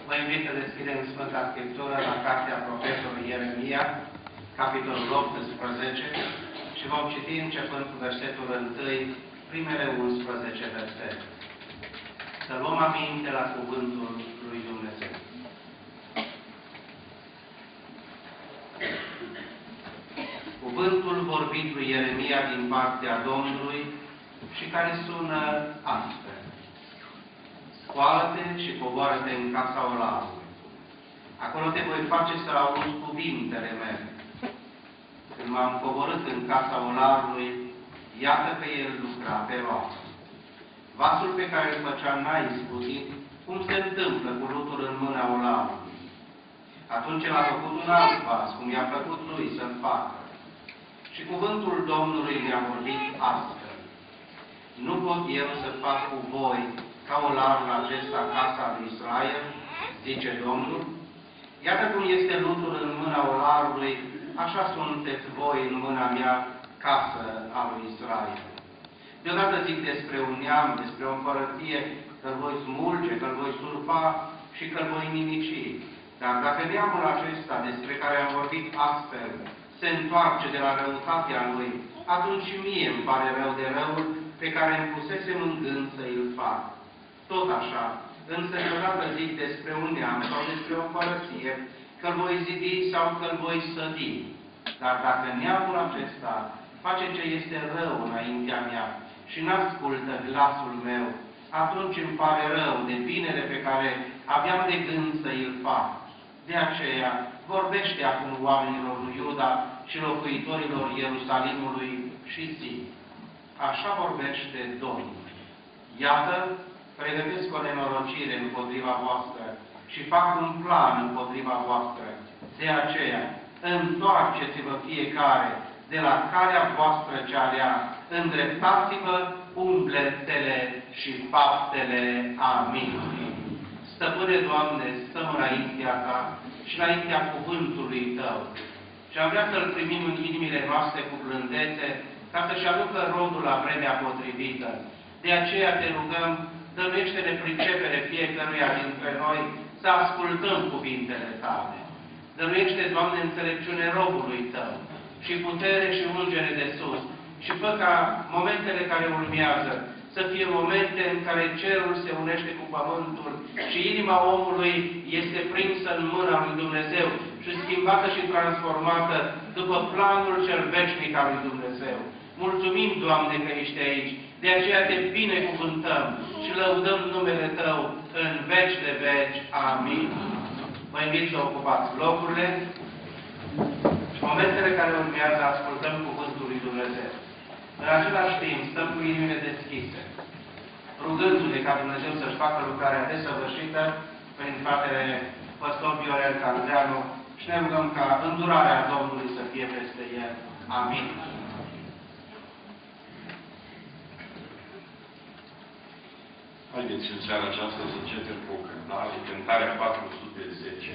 Vă invit să deschidem Sfânta Scriptură la cartea profetului Ieremia, capitolul 18, și vom citi începând cu versetul 1, primele 11 versete. Să luăm aminte la cuvântul lui Dumnezeu. Cuvântul vorbit lui Ieremia din partea Domnului și care sună astfel. Scoală-te și coboară-te în casa olarului. Acolo te voi face să auzi cuvintele mele. Când m-am coborât în casa olarului, iată că el lucra pe roată. Vasul pe care îl făcea neisputit, cum se întâmplă cu lutul în mâna olarului. Atunci el a făcut un alt vas, cum i-a plăcut lui să-l facă. Și cuvântul Domnului mi-a vorbit astfel. Nu pot eu să fac cu voi ca olarul acesta casa lui Israel, zice Domnul. Iată cum este lutul în mâna olarului, așa sunteți voi în mâna mea, casă a lui Israel. Deodată zic despre un neam, despre o împărăție, că-l voi smulge, că-l voi surpa și că-l voi nimici. Dar dacă neamul acesta, despre care am vorbit astfel, se întoarce de la răutatea lui, atunci și mie îmi pare rău de răul pe care îmi pusesem în gând să îl fac. Tot așa, însă deodată zic despre un neam sau despre o împărăție, că-l voi zidi sau că-l voi sădi. Dar dacă neamul acesta face ce este rău înaintea mea și n-ascultă glasul meu, atunci îmi pare rău de binele pe care aveam de gând să îl fac. De aceea, vorbește acum oamenilor lui Iuda și locuitorilor Ierusalimului și zi. Așa vorbește Domnul. Iată, pregătesc o nenorocire împotriva voastră și fac un plan împotriva voastră. De aceea, întoarceți-vă fiecare de la calea voastră cea rea, îndreptați-vă umbletele și faptele. Amin. Stăpâne, Doamne, stăm înaintea Ta și înaintea cuvântului Tău. Și am vrea să-L primim în inimile noastre cu blândețe, ca să-și aducă rodul la vremea potrivită. De aceea te rugăm, dăruiește-ne pricepere fiecăruia dintre noi să ascultăm cuvintele Tale. Dăruiește, Doamne, înțelepciune robului Tău și putere și ungere de sus și fă ca momentele care urmează să fie momente în care cerul se unește cu pământul și inima omului este prinsă în mâna lui Dumnezeu și schimbată și transformată după planul cel veșnic al lui Dumnezeu. Mulțumim, Doamne, că ești aici. De aceea te binecuvântăm și lăudăm numele Tău în veci de veci. Amin. Vă invit să ocupați locurile și momentele care urmează ascultăm cuvântul lui Dumnezeu. În același timp, stăm cu inimile deschise, rugându-ne ca Dumnezeu să-și facă lucrarea desăvârșită prin fratele păstor Viorel Candeanu și ne rugăm ca îndurarea Domnului să fie peste el. Amin. Haideți în seara aceasta să începem cu o cântare, cântarea 410.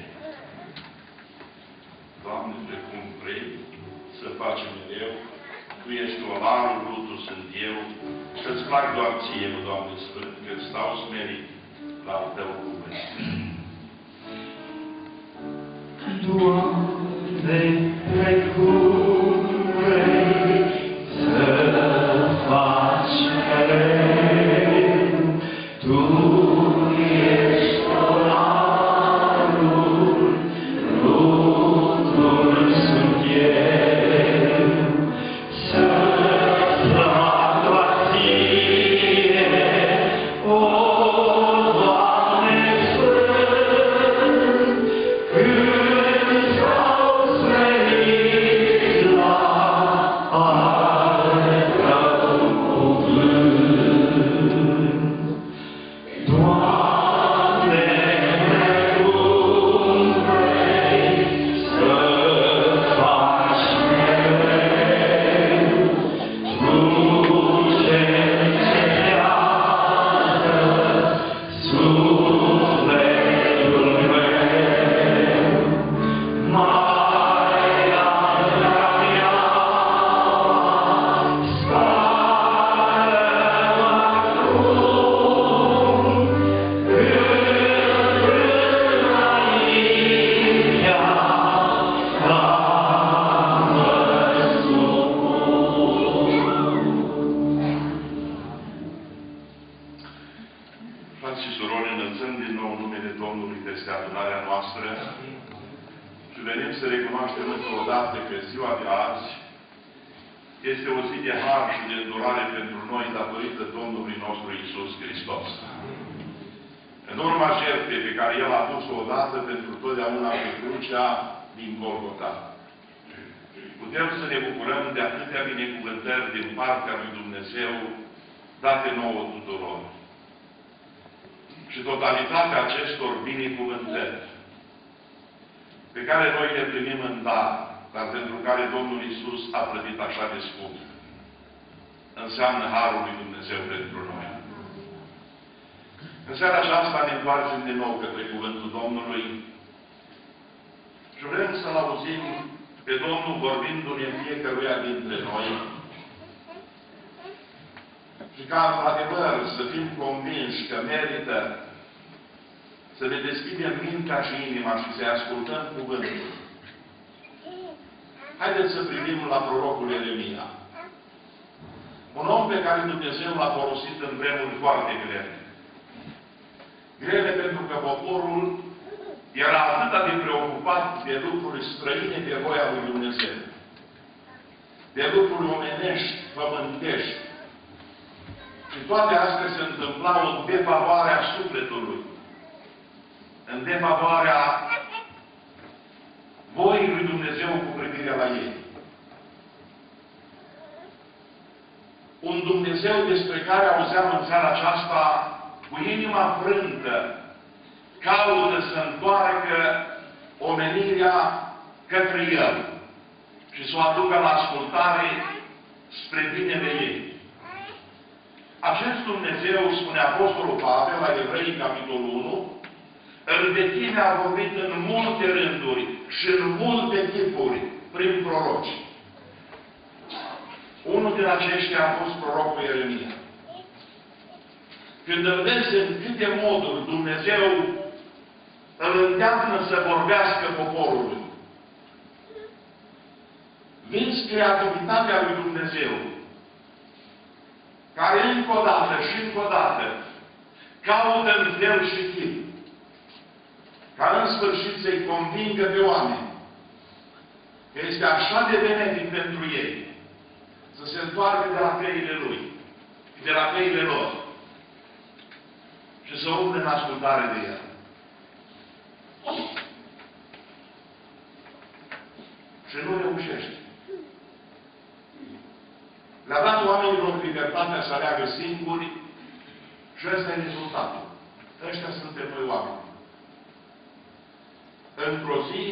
Doamne, precum vrei să facem mereu, Tu ești olarul, lutul sunt eu, să-ți plac doar Ție, Doamne Sfânt, că stau smerit la al Tău cuvânt. Doamne, precum vrei să faci mereu, Tu ești olarul, lutul sunt eu, să-ți plac doar Ție, o Doamne Sfânt, când stau smerit înălțăm din nou numele Domnului peste adunarea noastră și venim să recunoaștem încă o dată că ziua de azi este o zi de har și de îndurare pentru noi datorită Domnului nostru Iisus Hristos. În urma jertfei pe care El a dus-o odată pentru totdeauna pe crucea din Golgota. Putem să ne bucurăm de atâtea binecuvântări din partea lui Dumnezeu date nouă tuturor. Și totalitatea acestor binecuvântări pe care noi le primim în dar, dar pentru care Domnul Iisus a plătit așa de scump, înseamnă Harul lui Dumnezeu pentru noi. În seara aceasta ne întoarcem din nou către Cuvântul Domnului și vrem să-L auzim pe Domnul vorbindu-ne fiecăruia dintre noi și ca într-adevăr să fim convinși că merită să ne deschidem mintea și inima și să-i ascultăm cuvântul. Haideți să privim la prorocul Ieremia. Un om pe care Dumnezeu l-a folosit în vremuri foarte grele. Grele pentru că poporul era atât de preocupat de lucruri străine de voia lui Dumnezeu. De lucruri omenești, pământești. Și toate astea se întâmplau în defavoarea sufletului. În defavoarea voii lui Dumnezeu cu privire la ei. Un Dumnezeu despre care auzeam în seara aceasta cu inima frântă, caută să întoarcă omenirea către El și să o aducă la ascultare spre binele ei. Acest Dumnezeu, spune Apostolul Pavel la Evrei, capitolul 1, în vechime a vorbit în multe rânduri și în multe tipuri prin proroci. Unul din aceștia a fost prorocul Ieremia. Când îl vezi în câte moduri Dumnezeu îl îndeamnă să vorbească poporului, vezi creativitatea lui Dumnezeu, care încă o dată și încă o dată caută în fel și chip, ca în sfârșit să-i convingă pe oameni că este așa de benefic pentru ei să se întoarcă de la căile Lui, de la căile lor și să umble în ascultare de El. Și nu reușește. Le-a dat oamenilor libertatea să aleagă singuri și ăsta e rezultatul. Ăștia suntem noi oameni. Într-o zi,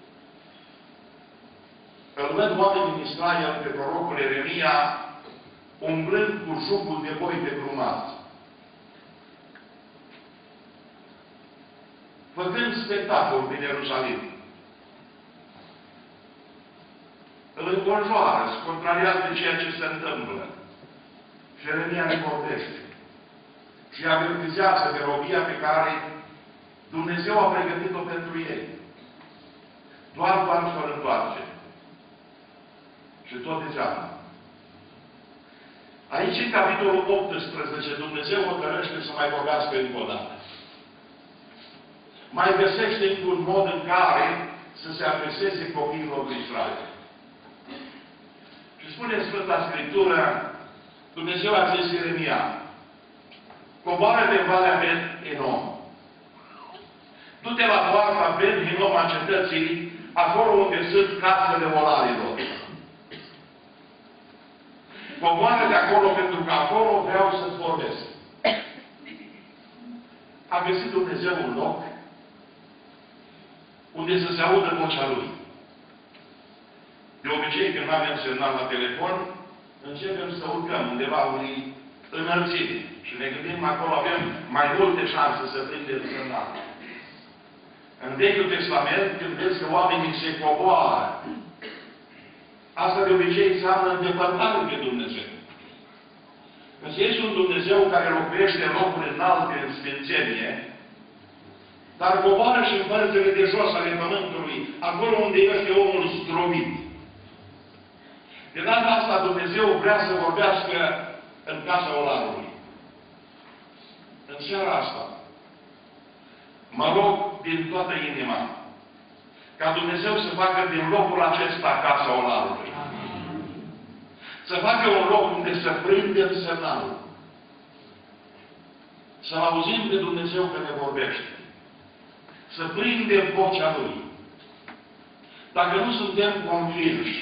îl văd oamenii din Israel pe prorocul Ieremia umblând cu jugul de boi de grumați. Făcând spectacol din Ierusalim. Îl înconjoară, se contrariază ceea ce se întâmplă. Și Ieremia ne vorbește. Și îi avertizează de robia pe care Dumnezeu a pregătit-o pentru ei. Doar s-o întoarce. Și tot degeaba. Aici, în capitolul 18, Dumnezeu hotărăște să mai vorbească încă o dată. Mai găsește încă un mod în care să se adreseze copiilor lui Israel. Și spune Sfânta Scriptură, Dumnezeu a zis Ieremia, coboară de Valea Ben Hinom. Du-te la poarta Ben Hinom a cetății, acolo unde sunt casele olarilor. Coboară de acolo pentru că acolo vreau să-ți vorbesc. A găsit Dumnezeu un loc unde să se audă vocea Lui. De obicei, când avem semnal la telefon, începem să urcăm undeva unei înălțiri. Și ne gândim, acolo avem mai multe șanse să prindem semnal. În Vechiul Testament, când vezi că oamenii se coboară, asta de obicei înseamnă îndepărtare de Dumnezeu. Însă este un Dumnezeu care locuiește în locuri înalte, în sfințenie, dar coboară și în părțile de jos ale pământului, acolo unde este omul zdrobit. De data asta Dumnezeu vrea să vorbească în casa olarului. În seara asta, mă rog din toată inima ca Dumnezeu să facă din locul acesta casa Olarului. Să facă un loc unde să prindem semnalul. Să auzim pe Dumnezeu că ne vorbește. Să prindem vocea Lui. Dacă nu suntem convinși,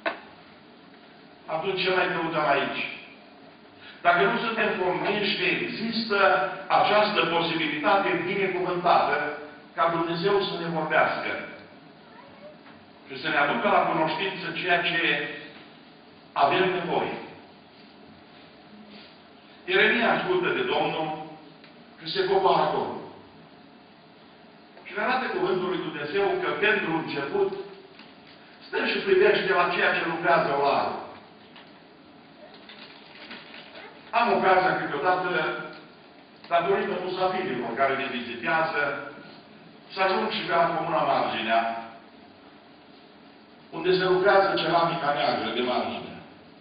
atunci ce mai căutăm aici? Dacă nu suntem convinși că există această posibilitate binecuvântată ca Dumnezeu să ne vorbească și să ne aducă la cunoștință ceea ce avem nevoie. Ieremia ascultă de Domnul și se coboară acolo. Și ne arată cuvântul lui Dumnezeu că pentru început stă și privește la ceea ce lucrează Olarul. Am ocazia câteodată, datorită musafirilor care ne vizitează, să ajung și pe la Comuna Marginea, unde se lucrează ceramica neagră de margine.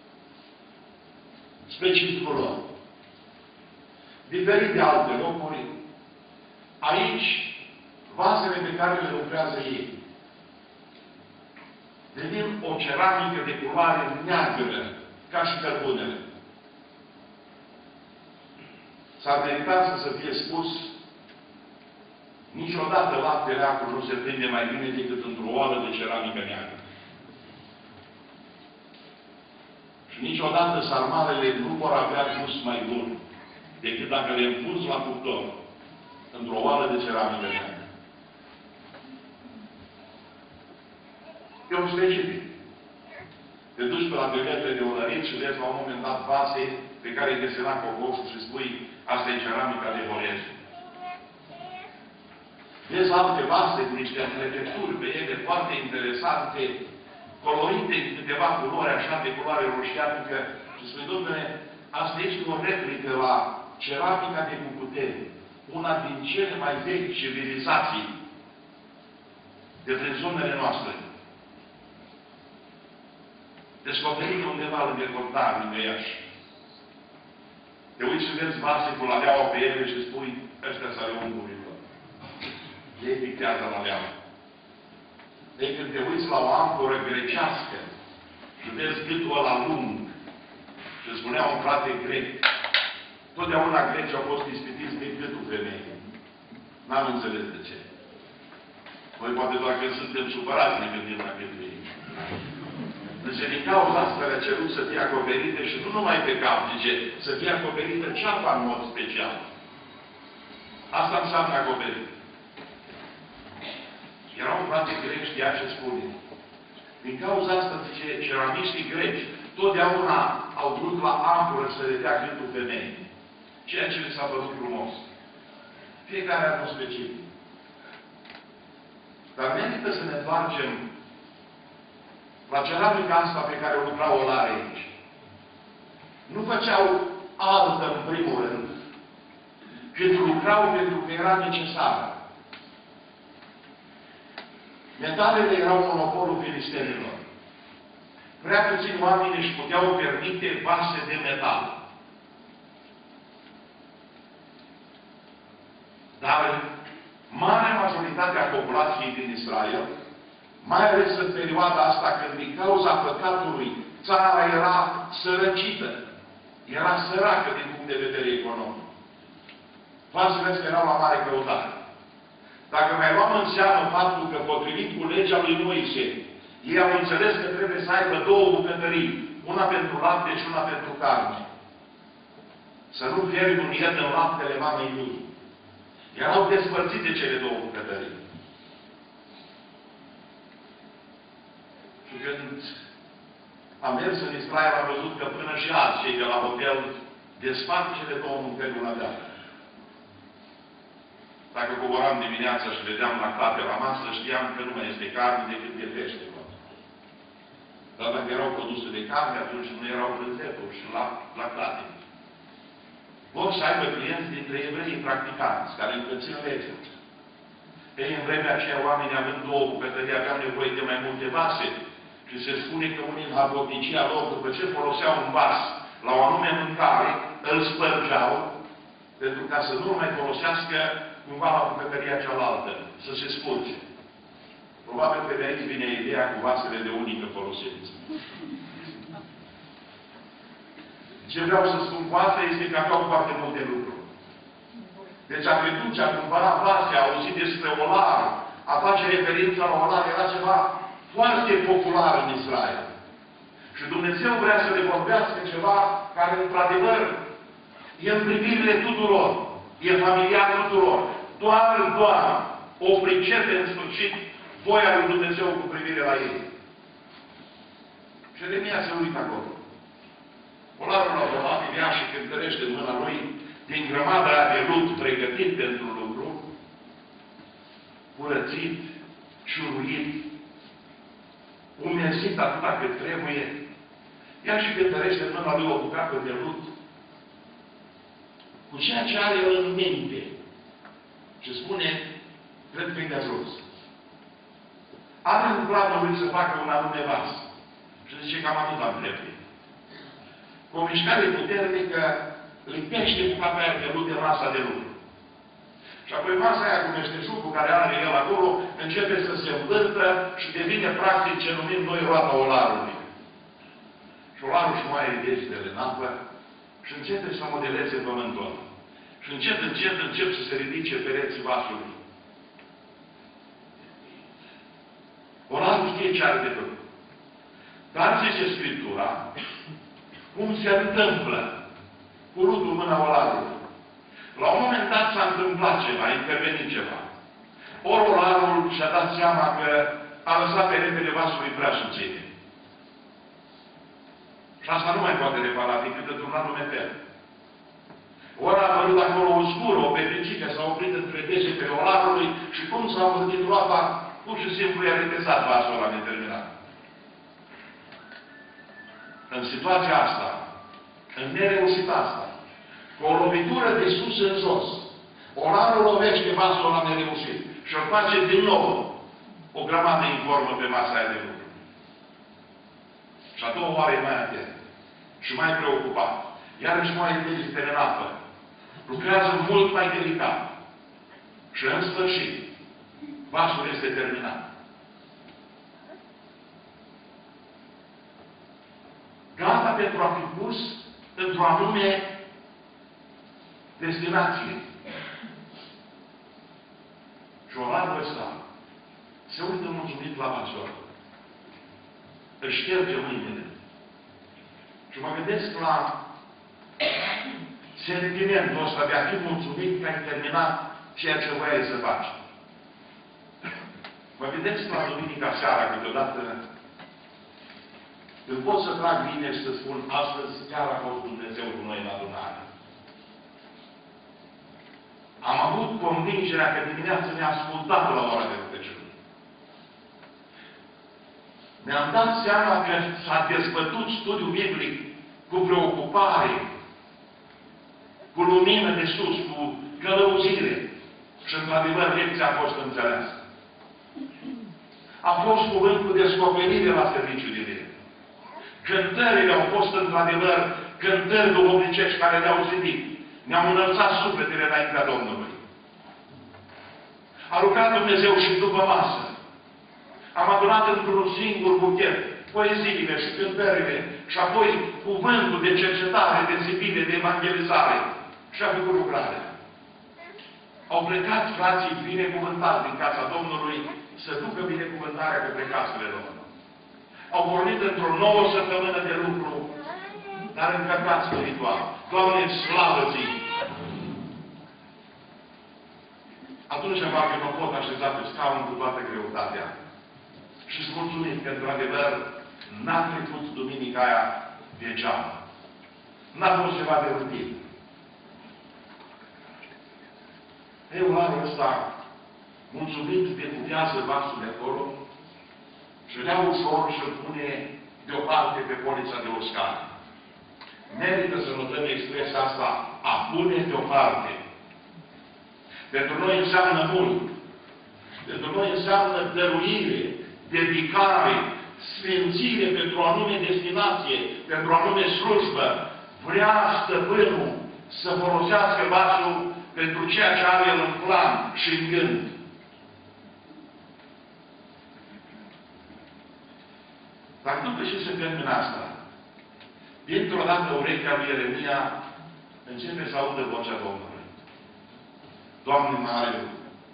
Specificul lor. Diferit de alte locuri, aici, vasele pe care le lucrează ei devin o ceramică de culoare neagră, ca și cărbunele. S-ar merita să fie spus, niciodată laptele acru nu se prinde mai bine decât într-o oală de ceramică neagră. Și niciodată sarmalele nu vor avea gust mai bun decât dacă le înfunzi la cuptor într-o oală de ceramică neagră. E un specific. Te duci pe la biletele de olărit și vezi la un moment dat vase pe care îi desena cocoșul și spui asta e ceramica de Horezu. Vezi alte vase cu niște înțelepturi pe ele foarte interesante, colorite în câteva culori așa de culoare roșiatică și spui, domnule, asta este o replică la ceramica de Cucuteni, una din cele mai vechi civilizații de prin zonele noastre. Descoperite undeva lângă Cortar, lângă Iași. Te uiți și vezi vase cu laleaua pe ele și spui, ăștia s-au ungurilor. Ei pictează laleaua. Ei când te uiți la o amforă grecească și vezi gâtul ăla lung și spunea un frate grec, totdeauna grecii au fost ispitiți de gâtul femeii. N-am înțeles de ce. Noi poate doar că suntem supărați ne gândim la gâtul ei. Deci, din cauza asta le-a cerut să fie acoperite și nu numai pe cap, zice, să fie acoperită ceapa în mod special. Asta înseamnă acoperit. Era un frate grec, știa ce spune. Din cauza asta, zice, ceramiștii greci totdeauna au vrut la amforă să le dea gâtul femeii. Ceea ce le s-a părut frumos. Fiecare are un specific. Dar merită să ne întoarcem la ceramica asta pe care o lucrau Olare aici. Nu făceau altă în primul rând, când lucrau pentru că era necesară. Metalele erau monopolul filistenilor. Prea puțini oameni își puteau permite vase de metal. Dar marea majoritate a populației din Israel, mai ales în perioada asta, când din cauza păcatului, țara era sărăcită. Era săracă din punct de vedere economic. Vasele astea erau la mare căutare. Dacă mai luăm în seamă faptul că, potrivit cu legea lui Moise, ei au înțeles că trebuie să aibă două bucătării, una pentru lapte și una pentru carne. Să nu fierbi un ied în laptele mamei lui. Erau despărțite cele două bucătării. Și când am mers în Israel, am văzut că până și azi cei de la hotel despart cele două mâncări una de alta. Dacă coboram dimineața și vedeam lactate la masă, știam că nu mai este carne decât de pește. Dar dacă erau produse de carne, atunci nu erau brânzeturi și lactate. Vor să aibă clienți dintre evrei practicanți, care încă țin lege. Ei, în vremea aceea, oamenii având două bucătării, aveau nevoie de mai multe vase. Și se spune că unii în habotnicia lor, după ce foloseau un vas la o anume mâncare, îl spărgeau, pentru ca să nu mai folosească cumva la bucătăria cealaltă, să se spulce. Probabil că de aici vine ideea cu vasele de unică folosință. Ce vreau să spun cu asta este că aveau foarte multe lucruri. Deci a credut ce a cumpărat vase, a auzit despre olar, a face referință la olar, era ceva foarte popular în Israel. Și Dumnezeu vrea să le vorbească ceva care, într-adevăr, e în privirile tuturor, e familiar tuturor. Doar o pricepe în sfârșit voia lui Dumnezeu cu privire la ei. Și Ieremia se uită acolo. Olarul la probabil ia și cântărește în mâna lui din grămada aia de lut pregătit pentru lucru, curățit, ciuruit, umerzit atâta cât trebuie. Ia și cântărește în mâna lui o bucată de lut cu ceea ce are el în minte. Și spune, cred că e de ajuns. Are în planul lui să facă un anume vas. Și zice, cam atât am trebuie. Cu o mișcare puternică, lipește bucata aia de lut de masa de lucru. Și apoi masa aia cu meșteșugul care are el acolo, începe să se învârtă și devine practic ce numim noi roata olarului. Și olarul își moaie degetele în apă și începe să modeleze pământul ăla. Și încet să se ridice pereții vasului. Olarul știe ce are de făcut. Dar zice Scriptura, cum se întâmplă cu lutul în mâna olarului. La un moment dat s-a întâmplat ceva, a intervenit ceva. Ori olarul și-a dat seama că a lăsat peretele vasului prea subțire. Și asta nu mai poate repara decât într-un anume fel. Ori a apărut acolo o zgură, o petricică, s-a oprit între degetele olarului și cum s-a învârtit roata, pur și simplu i-a repesat vasul ăla neterminat. În situația asta, în nereușita asta, cu o lovitură de sus în jos, olarul lovește vasul ăla nereușit și îl face din nou o grămadă informă pe masa aia de lucru. Și a doua oară e mai atent și mai preocupat. Iarăși mai degetele în apă. Lucrează mult mai delicat. Și în sfârșit, vasul este terminat. Gata pentru a fi pus într-o anume destinație. Și olarul ăsta se uită mulțumit la vasul. Își șterge mâinile. Și mă gândesc la sentimentul ăsta de a fi mulțumit că ai terminat ceea ce voiai să faci. Mă gândesc la duminica seara, câteodată, când pot să trag bine și să spun, astăzi chiar a fost Dumnezeu cu noi în adunare. Am avut convingerea că dimineața ne-a ascultat la ora de rugăciune. Ne-am dat seama că s-a dezbătut studiul biblic cu preocupare, cu lumină de sus, cu călăuzire. Și, într-adevăr, lecția a fost înțeleasă. A fost cuvânt cu descoperire la serviciul divin. Cântările au fost, într-adevăr, cântări duhovnicești care ne-au zidit. Ne-au înălțat sufletele înaintea Domnului. A lucrat Dumnezeu și după masă. Am adunat într-un singur buchet poeziile și cântările și apoi cuvântul de cercetare, de zidire, de evangelizare. Și a făcut lucrarea. Au plecat frații binecuvântați din casa Domnului să ducă binecuvântarea către casele lor. Au pornit într-o nouă săptămână de lucru, dar încărcat spiritual. Doamne, slavă ție! Atunci parcă mă pot așeza pe scaun cu toată greutatea. Și-s mulțumit că, într-adevăr, n-a trecut duminica aia degeaba. N-a fost ceva de rutină. Olarul ăsta, mulțumit, decupează vasul de acolo și le-a ușor și îl pune deoparte pe polița de oscar. Merită să notăm expresia asta, a pune deoparte. Pentru noi înseamnă mult. Pentru noi înseamnă dăruire, dedicare, sfințire pentru o anume destinație, pentru o anume slujbă. Vrea stăpânul să folosească vasul pentru ceea ce are el în plan și în gând. Dar după ce se termină asta, dintr-o dată urechea lui Ieremia începe să audă vocea Domnului. Doamne, mare lucru!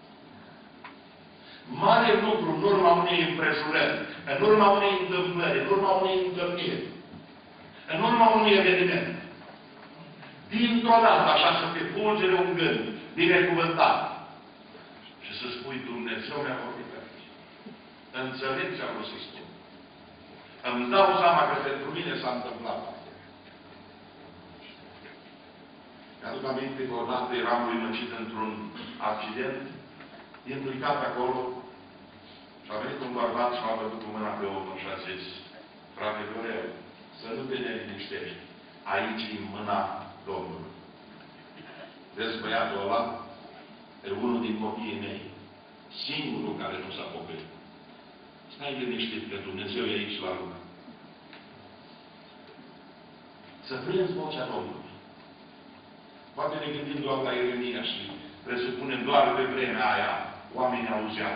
Mare lucru în urma unei împrejurări, în urma unei întâmplări, în urma unei întâlniri, în urma unui eveniment. Dintr-o dată, așa să te fulgere un gând, binecuvântat. Și să spui, Dumnezeu mi-a vorbit aici. Înțeleg ce am vrut să spun. Îmi dau seama că pentru mine s-a întâmplat asta. Mi-aduc aminte că odată eram uimăcit într-un accident, implicat acolo, și a venit un bărbat și m-a bătut cu mâna pe omul și a zis, frate Doreu, să nu te neliniștești. Aici e mâna Domnului. Vezi băiatul ăla? E unul din copiii mei. Singurul care nu s-a pocăit. Stai liniștit că Dumnezeu e aici la lumea. Să prinzi vocea Domnului. Poate ne gândim doar la Ieremia și presupunem doar pe vremea aia oamenii auzeau.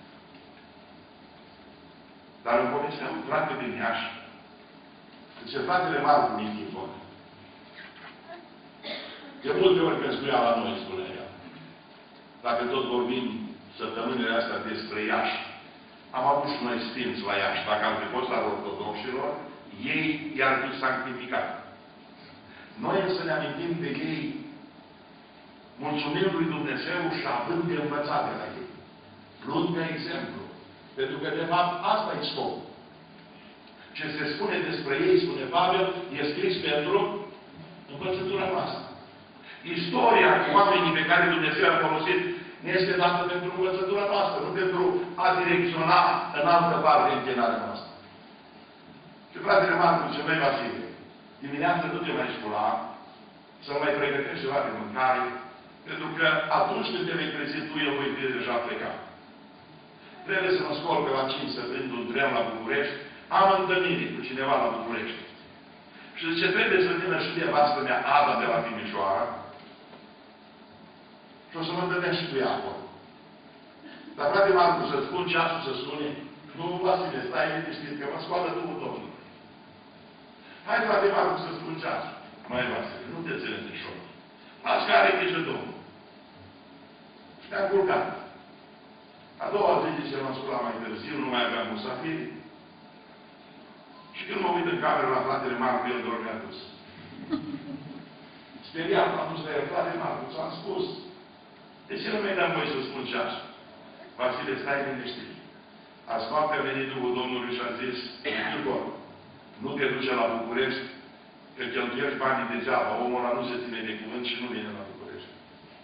Dar îmi povestea un frate din Iași, zice, fratele Marcu Nichifor. De multe ori când spunea la noi, spunea ea. Dacă tot vorbim săptămânile astea despre Iași, am avut și noi sfinți la Iași. Dacă am fi fost la ortodoxilor, ei i-ar fi sanctificat. Noi să ne amintim de ei, mulțumim lui Dumnezeu și având de învățat de la ei. Luând ca exemplu. Pentru că, de fapt, asta e scopul. Ce se spune despre ei, spune Pavel, e scris pentru învățătura noastră. Istoria cu oamenii pe care Dumnezeu a folosit ne este dată pentru învățătura noastră, nu pentru a direcționa în altă parte închinarea noastră. Și fratele Marcu, ce mai Vasile, dimineața nu te mai scula, să mai pregătești ceva de mâncare, pentru că atunci când te vei trezi tu, eu voi fi deja plecat. Trebuie să mă scol pe la 5 să prind un tren la București, am întâlnire cu cineva la București. Și zice, trebuie să vină și nevastă mea, Ada, de la Timișoara, și o să mă întâlnesc și cu ea acolo. Dar frate Marcu, să spun ceasul să sune, nu, Vasile, stai liniștit, că mă scoală Duhul Domnului. Hai, frate Marcu, să spun ceasul. Mai Vasile, nu te ține de șoc. Las că are grijă Domnul. Și te-am culcat. A doua zi, zice, m-am sculat mai târziu, nu mai aveam musafiri. Și când mă uit în cameră la fratele Marcu, el dormea dus. Speriat, m-am dus la el, frate Marcu, ți-am spus. De ce nu mi-ai dat voi să spun ceasul? Vasile, stai liniștit. Azi noapte a venit Duhul Domnului și a zis, Igor, nu te duce la București, că cheltuiești banii degeaba, omul ăla nu se ține de cuvânt și nu vine la București.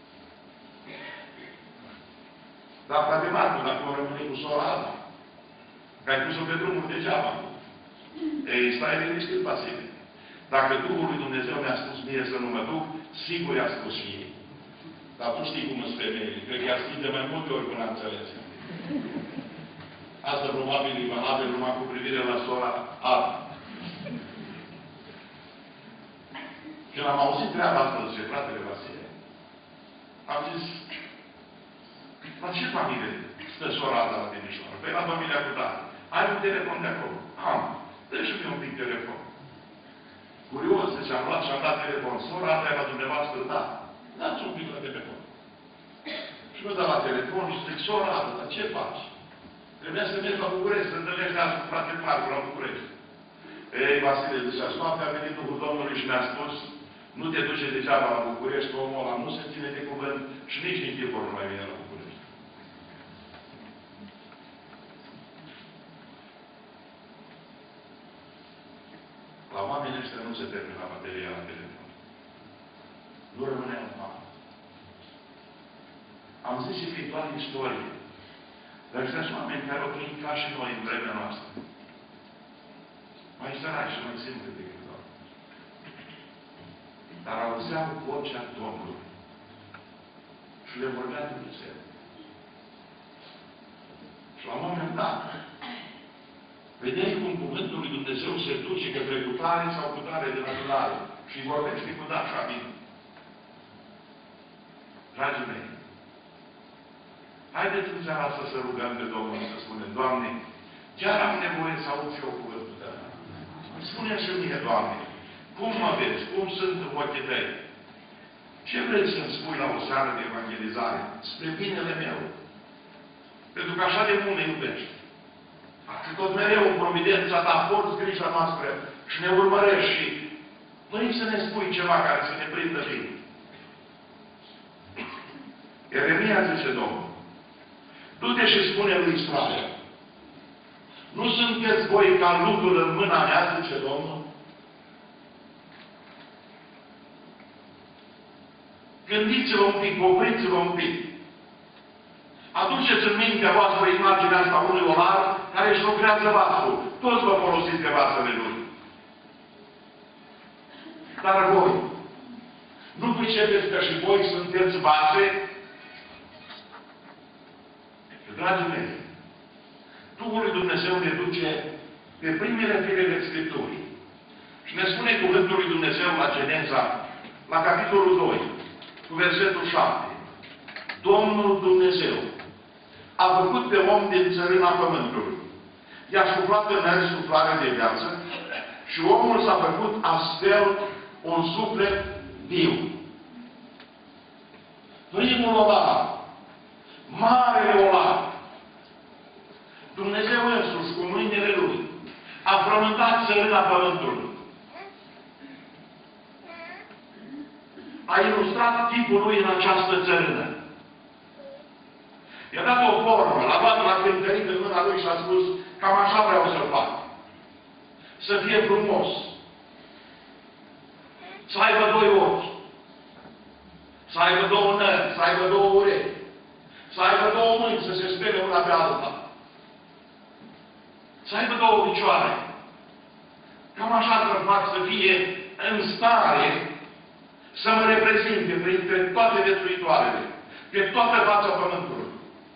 Dar, frate Marcu, dacă mă rămâne cu sora Ada, că ai pus-o pe drumuri degeaba. Ei, stai liniștit, Vasile. Dacă Duhul lui Dumnezeu mi-a spus mie să nu mă duc, sigur i-a spus și ei. Dar tu știi cum sunt femeile. Cred că i-a spus de mai multe ori până a înțeles. Asta probabil e valabil numai cu privire la sora Ada. Când am auzit treaba asta, zice, fratele Vasile, am zis, la ce familie stă sora Ada la Timișoara? Păi la familia cu tare. Ai un telefon de acolo? Am. Dă-și mie un pic telefon. Curios, deci am luat și am dat telefon. Sora Ada e la dumneavoastră? Da. Dați un pic la telefon. Și mă dă la telefon și zic, sora Ada, dar ce faci? Trebuia să mergi la București, să întâlnești azi cu fratele Marcu la București. Ei, Vasile, zice, azi noapte a venit Duhul Domnului și mi-a spus, nu te duce degeaba la București, că omul ăla nu se ține de cuvânt și nici Nichifor nu mai vine la București. La oamenii ăștia nu se termina bateria la telefon. Nu rămânea în mamă. Am zis și că e doar istorie. Dar ăștia sunt oameni care au trăit ca și noi în vremea noastră. Mai sărași și mai simplu decât doar. Dar auzeau vocea Domnului. Și le vorbea Dumnezeu. Și la un moment dat, vedeai cum cuvântul lui Dumnezeu se duce către cutare sau cutare de naturare și vorbește cu da și amin. Dragii mei, haideți în seara asta să rugăm pe Domnul să spunem, Doamne, chiar am nevoie să aud și eu cuvântul Tău. Spune-mi și mie, Doamne, cum mă vezi? Cum sunt în ochii Tăi? Ce vrei să-mi spui la o seară de evangelizare? Spre binele meu. Pentru că așa de mult ne iubești. Și tot mereu în providența Ta porți grija noastră și ne urmărești și vrei să ne spui ceva care să ne prindă bine. Ieremia zice Domnul, du-te și spune lui Israel, nu sunteți voi ca lutul în mâna mea, zice Domnul? Gândiți-vă un pic, opriți-vă un pic. Aduceți în mintea voastră imaginea asta unui olar care își lucrează vasul. Toți vă folosiți de vasele lui. Dar voi, nu pricepeți că și voi sunteți vase? Dragii mei, Duhul lui Dumnezeu ne duce pe primele firele Scripturii. Și ne spune cuvântul lui Dumnezeu la Geneza, la capitolul 2, cu versetul 7. Domnul Dumnezeu a făcut pe om din țărâna pământului. I-a suflat în el suflare de viață și omul s-a făcut astfel un suflet viu. Primul olar, marele olar, Dumnezeu însuși, cu mâinile Lui, a frământat țărâna pământului. A ilustrat tipul Lui în această țărână. I-a dat o formă, l-a luat la cântărit în mâna Lui și a spus, cam așa vreau să-l fac. Să fie frumos. Să aibă doi ochi. Să aibă două nări, să aibă două urechi. Să aibă două mâini, să se spere una pe alta. Să aibă două picioare. Cam așa să-l fac să fie în stare să mă reprezinte printre toate viețuitoarele, pe toată fața pământului.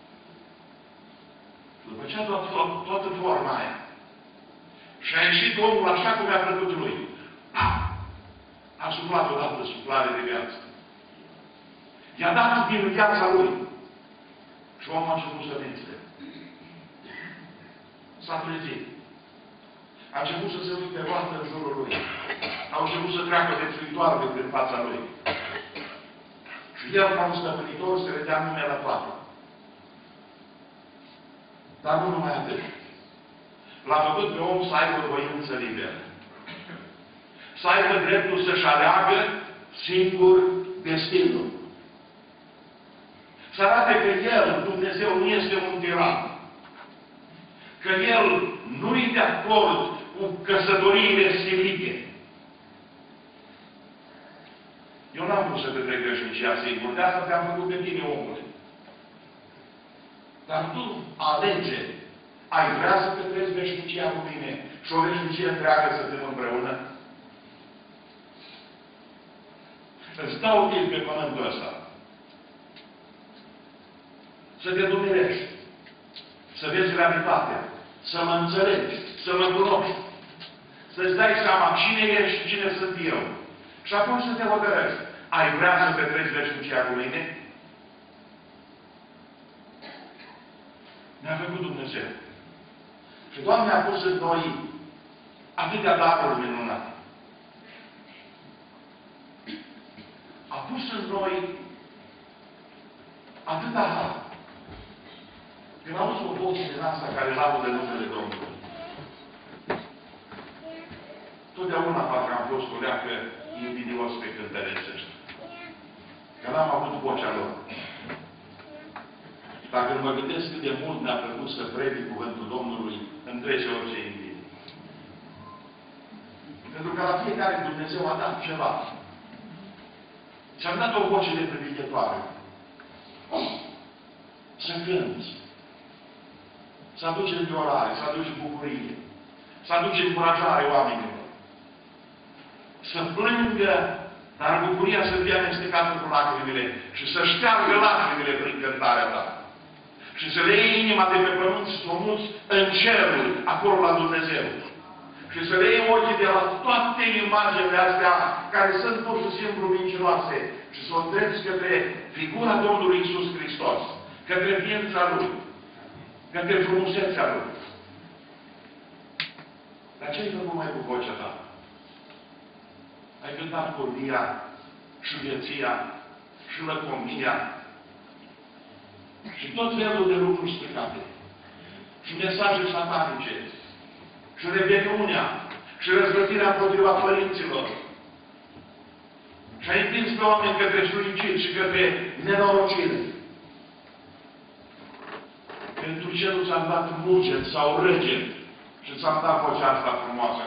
După ce a dat toată forma aia, și a ieșit omul așa cum i-a plăcut lui, a suflat odată suflare de viață. I-a dat din viața lui. Și omul a început să mințe. S-a trezit. A început să se uite roată în jurul lui. Au început să treacă viețuitoarele prin fața lui. Și el, ca un stăpânitor, se vedea nume la toate. Dar nu numai atât. L-a făcut pe om să aibă voință liberă. Să aibă dreptul să-și aleagă singur destinul. Să arate că El, Dumnezeu, nu este un tiran. Că El nu-i de acord cu căsătoriile silite. Eu n-am vrut să petrec veșnicia singur, de asta te-am făcut pe tine, omule. Dar tu alege. Ai vrea să petreci veșnicia cu mine și o veșnicie întreagă să fim împreună? Îți dau timp pe pământul ăsta. Să te dumirești. Să vezi realitatea. Să mă înțelegi. Să mă cunoști. Să-ți dai seama cine ești și cine sunt eu. Și atunci să te hotărăști. Ai vrea să petreci veșnicia cu mine? Ne-a făcut Dumnezeu. Și Doamne a pus în noi atâtea daruri minunate. A pus în noi atâta har. Când auzi o voce din asta care laudă numele Domnului, totdeauna parcă am fost o leacă invidios pe cântărețești. Că n-am avut vocea lor. Dar când mă gândesc cât de mult mi-a plăcut să predic cuvântul Domnului, îmi trece orice invidie. Pentru că la fiecare Dumnezeu a dat ceva. Și-am dat o voce de privighetoare. Să cânți. Să aduci înviorare, să aduci bucurie. Să aduci încurajare oamenilor. Să plângă, dar bucuria să fie amestecată cu lacrimile și să șteargă lacrimile prin cântarea ta. Și să le iei inima de pe pământ și să o muți în cerul, acolo la Dumnezeu. și să le iei ochii de la toate imaginele astea care sunt pur și simplu mincinoase și să o îndrepți către figura Domnului Iisus Hristos, către ființa Lui, către frumusețea Lui. Dar ce-ai făcut mai cu vocea ta? Ai cântat curvia și vieția și lăcomia și tot felul de lucruri stricate și mesaje satanice și rebeliunea și răzvrătirea împotriva părinților. Și ai împins pe oameni către suicid și către nenorocire. Pentru ce nu ți-am dat muget sau răget și ți-am dat vocea asta frumoasă?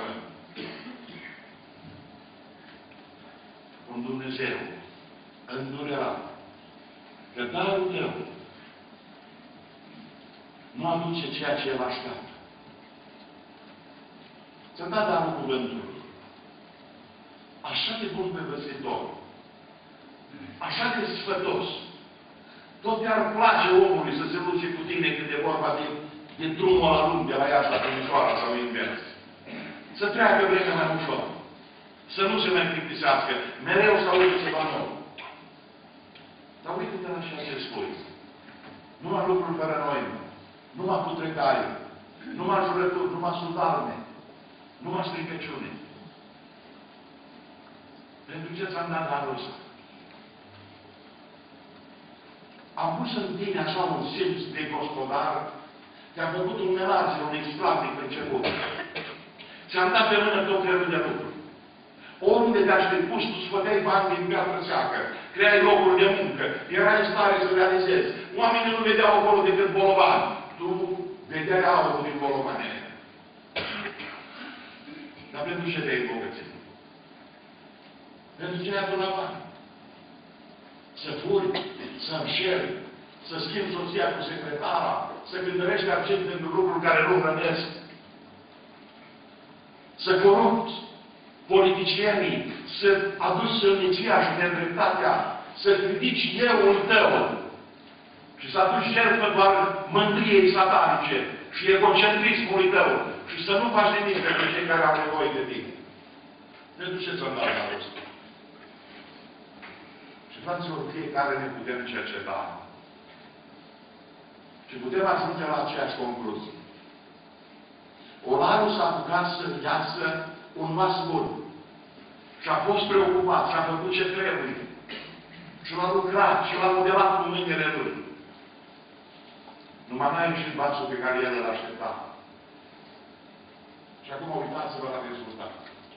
Un Dumnezeu îndurerat că darul tău nu aduce ceea ce El așteaptă. Ți-a dat darul cuvântului. Așa de bun prevăzitor. Așa de sfătos. Tot i-ar place omului să se duce cu tine când e vorba de drumul la lung, de la Iași la Timișoara sau invers. Să treacă vremea mai ușor. Să nu se mai plictisească. Mereu să aude ceva nou. Dar uite-te la ceea ce spui. Numai lucruri fără noi. Numai putrecare. Numai jurături. Numai sudarme. Numai stricăciune. Pentru ce ți-am dat darul ăsta? Am pus în tine așa un simț de gospodar, te-am făcut un melație, un exploatic început. Ți-am dat pe mână tot felul de lucruri. Oriunde te-aș fi pus, tu scoteai bani din piatră seacă, creai locuri de muncă, erai în stare să realizezi. Oamenii nu vedeau acolo decât bolovani. Tu vedeai aurul din bolovanele. Dar pentru ce te-ai îmbogățit? Pentru ce ai adunat bani? Să furi, să înșeli, să schimbi soția cu secretara, să cântărești argint pentru lucruri care nu hrănesc, să corupți politicienii, să aduci sălnicia și nedreptatea, să critici euul tău și să aduci jertfă doar mândriei satanice și egocentrismului tău și să nu faci nimic pentru cei care au nevoie de tine. Pentru ce ți-am dat la ăsta? Și fraților, fiecare ne putem cerceta. Și putem ajunge la aceeași concluzie. Olarul s-a apucat să iasă un vas bun. Și a fost preocupat și a făcut ce trebuie. Și l-a lucrat și l-a modelat cu mâinile lui. Numai n-a ieșit vasul pe care el îl aștepta. Și acum uitați-vă la rezultat.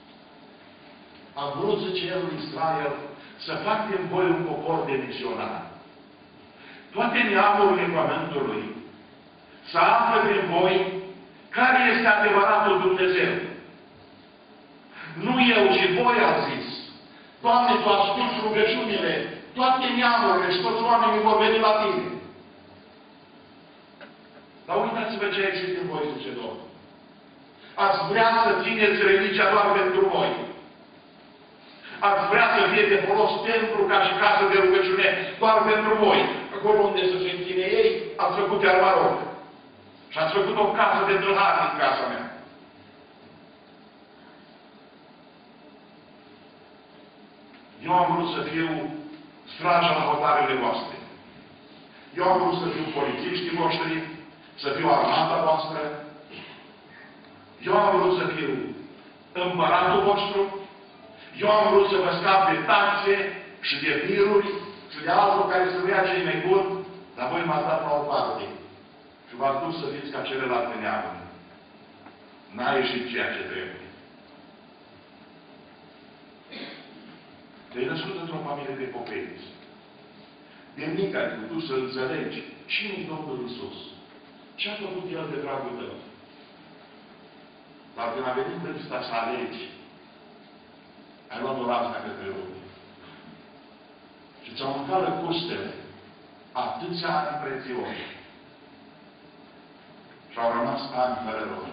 A vrut, zice el lui Israel, să fac din voi un popor de misionari. Toate neamurile Pământului să află din voi care este adevăratul Dumnezeu. Nu eu, ci voi ați zis. Doamne, Tu asculți rugăciunile, toate neamurile și toți oamenii vor veni la Tine. Dar uitați-vă ce a ieșit din voi, zice Domnul. Ați vrea să țineți religia doar pentru voi. Ați vrea să fie de folos templu ca și casă de rugăciune doar pentru voi. Acolo unde să se închine ei, ați făcut iar maroc. Și ați făcut o casă de tâlhari în casa mea. Eu am vrut să fiu straja la hotarele voastre. Eu am vrut să fiu polițiștii voștri, să fiu armata voastră. Eu am vrut să fiu împăratul vostru. Eu am vrut să vă scap de taxe și de biruri și de altul care să vă ia cei mai buni, dar voi m-ați dat la o parte. Și v-ați dus să fiți ca celelalte neamuri. N-a ieșit ceea ce trebuie. Te-ai născut într-o familie de pocăiți. De mic ai putut să înțelegi cine-i Domnul Iisus. Ce-a făcut El de dragul tău? Dar când a venit vârsta să alegi, ai luat o razna către lume. Și ți-au mâncat lăcustele atâția ani prețioși. Și au rămas ani fără rost.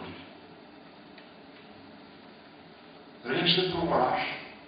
Trăiești într-un oraș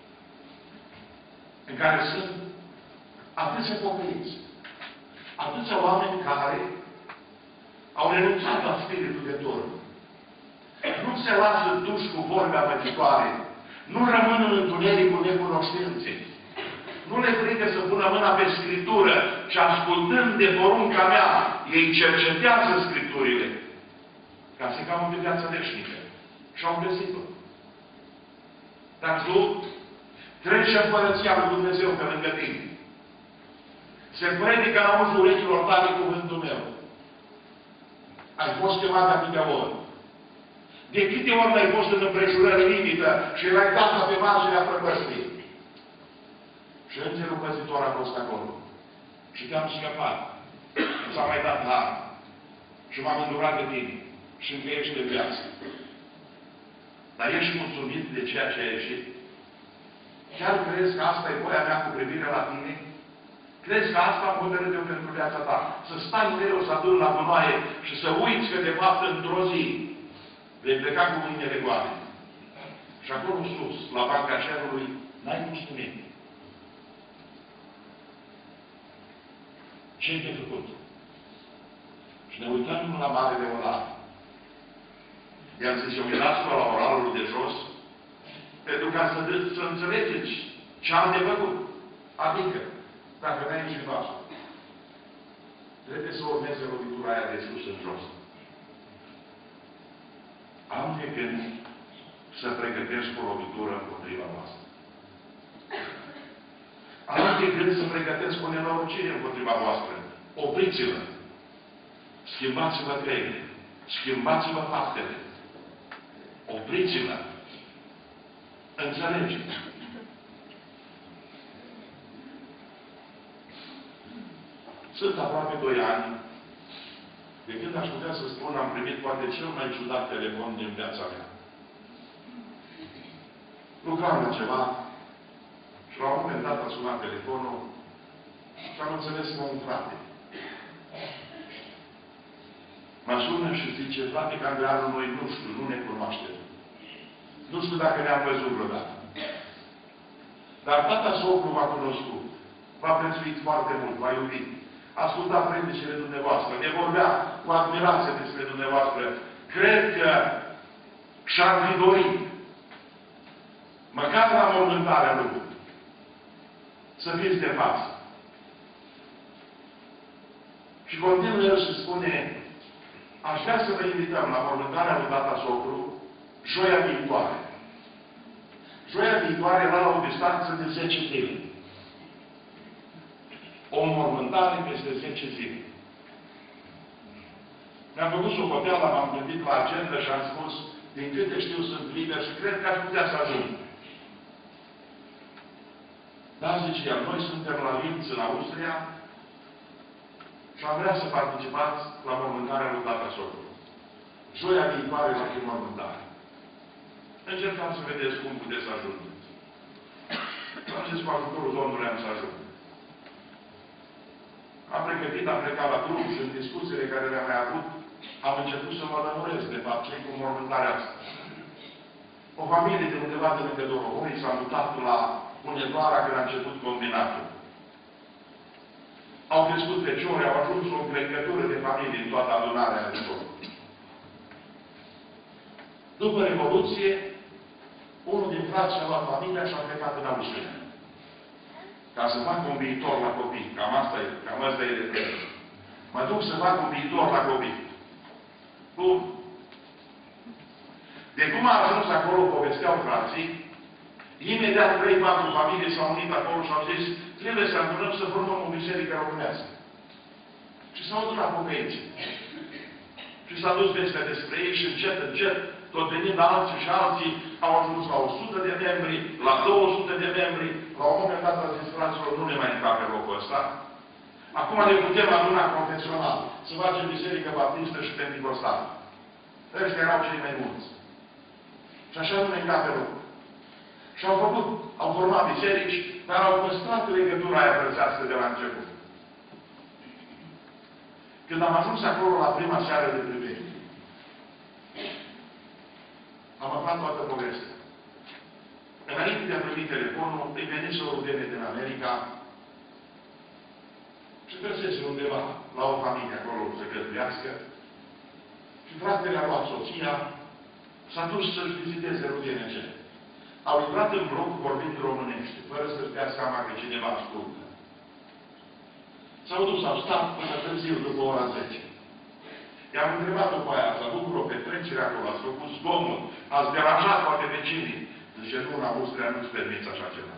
în care sunt atâția pocăiți, atâția oameni care au renunțat la spiritul de turn. Nu nu se lasă duși cu vorbe amăgitoare. Nu rămân în întunericul necunoștinței. Nu le frică să pună mâna pe Scriptură și ascultând de porunca mea, ei cercetează Scripturile ca să caute viața veșnică. Și au găsit-o. Dar tu treci în Împărăția lui Dumnezeu pe lângă tine. Se predică în auzul urechilor tale cuvântul meu. Ai fost chemat de atâtea ori. De câte ori ai fost în împrejurări limită și l-ai dat pe marginea prăpăstii? Și îngerul păzitor a fost acolo. Și te-am scăpat. S-a mai dat har. Și m-am îndurat de tine. Și încă ești de viață. Dar ești mulțumit de ceea ce ai ieșit? Chiar crezi că asta e voia mea cu privire la tine? Crezi că asta am hotărât eu pentru viața ta? Să stai mereu, să aduni la gunoaie și să uiți că de fapt într-o zi vei pleca cu mâinile goale. Și acolo sus, la banca cerului, n-ai cum spune. Ce-ai de făcut? Și ne uităm la Marele Orar. I-am zis, eu mirați-vă la oralul de jos, pentru ca să înțelegeți ce am de făcut. Adică, dacă n-ai ceva, trebuie să urmeze lovitura aia de sus în jos. Am de gând să pregătesc o lovitură împotriva voastră. Am de gând să pregătesc o nenorocire împotriva voastră. Opriți-vă! Schimbați-vă căile! Schimbați-vă faptele! Opriți-vă! Înțelegeți! Sunt aproape 2 ani de când aș putea să spun, am primit poate cel mai ciudat telefon din viața mea. Lucram la ceva și la un moment dat a sunat telefonul și am înțeles că un frate. Mă sună și zice, frate Candreanu, noi nu știu, nu ne cunoaștem. Nu știu dacă ne-am văzut vreodată. Dar tata socru v-a cunoscut. V-a prețuit foarte mult, v-a iubit. Asculta predicile dumneavoastră, ne vorbea cu admirație despre dumneavoastră. Cred că și-ar fi dorit, măcar la mormântarea lui, să fiți de față. Și continuă el și spune, aș vrea să vă invităm la mormântarea lui tata socru, joia viitoare. Joia viitoare era la o distanță de 10 zile. O mormântare peste 10 zile. Mi-am făcut socoteala, m-am gândit la agenda și am spus, din câte știu sunt liber și cred că aș putea să ajung. Dar zice el, noi suntem la Linz, în Austria, și am vrea să participați la mormântarea lui tata socru. Joia viitoare va fi mormântare. Încercam să vedeți cum puteți să ajungeți. Am zis, cu ajutorul Domnului am să ajung. Am pregătit, am plecat la drum și în discuțiile care le-am mai avut, am început să mă lămuresc, de fapt, ce cu mormântarea asta. O familie de undeva de lângă Dorohoi s-a mutat la Hunedoara când a început combinatul. Au crescut feciori, au ajuns o încrecătură de familie în toată adunarea de tot. După Revoluție, unul din frați și-a luat familia și a plecat în Austria. Ca să fac un viitor la copii. Cam asta e de prezent. Mă duc să fac un viitor la copii. Bun. De cum a ajuns acolo, povesteau frații, imediat 3-4 familii s-au unit acolo și au zis, trebuie să adunăm să formăm o biserică românească. Și s-au adunat pocăinții. Și s-a dus vestea despre ei și încet, tot venind alții și alții, au ajuns la 100 de membri, la 200 de membri. La un moment dat a zis, fraților, nu ne mai încape locul ăsta. Acum ne putem aduna confesional, să facem biserică baptistă și penticostală. Ăștia erau cei mai mulți. Și așa nu ne încape locul. Și au format biserici, dar au păstrat legătura aia frățească de la început. Când am ajuns acolo la prima seară de privire, am aflat toată povestea. Înainte de a primi telefonul, îi venise o rudene din America și găsese undeva la o familie acolo să călduiască și fratele a luat soția S-a dus să-și viziteze rudele acelea. Au intrat în bloc vorbind românește, fără să-și dea seama că cineva ascultă. S-au dus, au stat până târziu, după ora 10. I-am întrebat după aia, ați avut vreo petrecere acolo, ați făcut zgomot, ați deranjat poate vecinii. Zice, nu, în Austria nu-ți permiți așa ceva.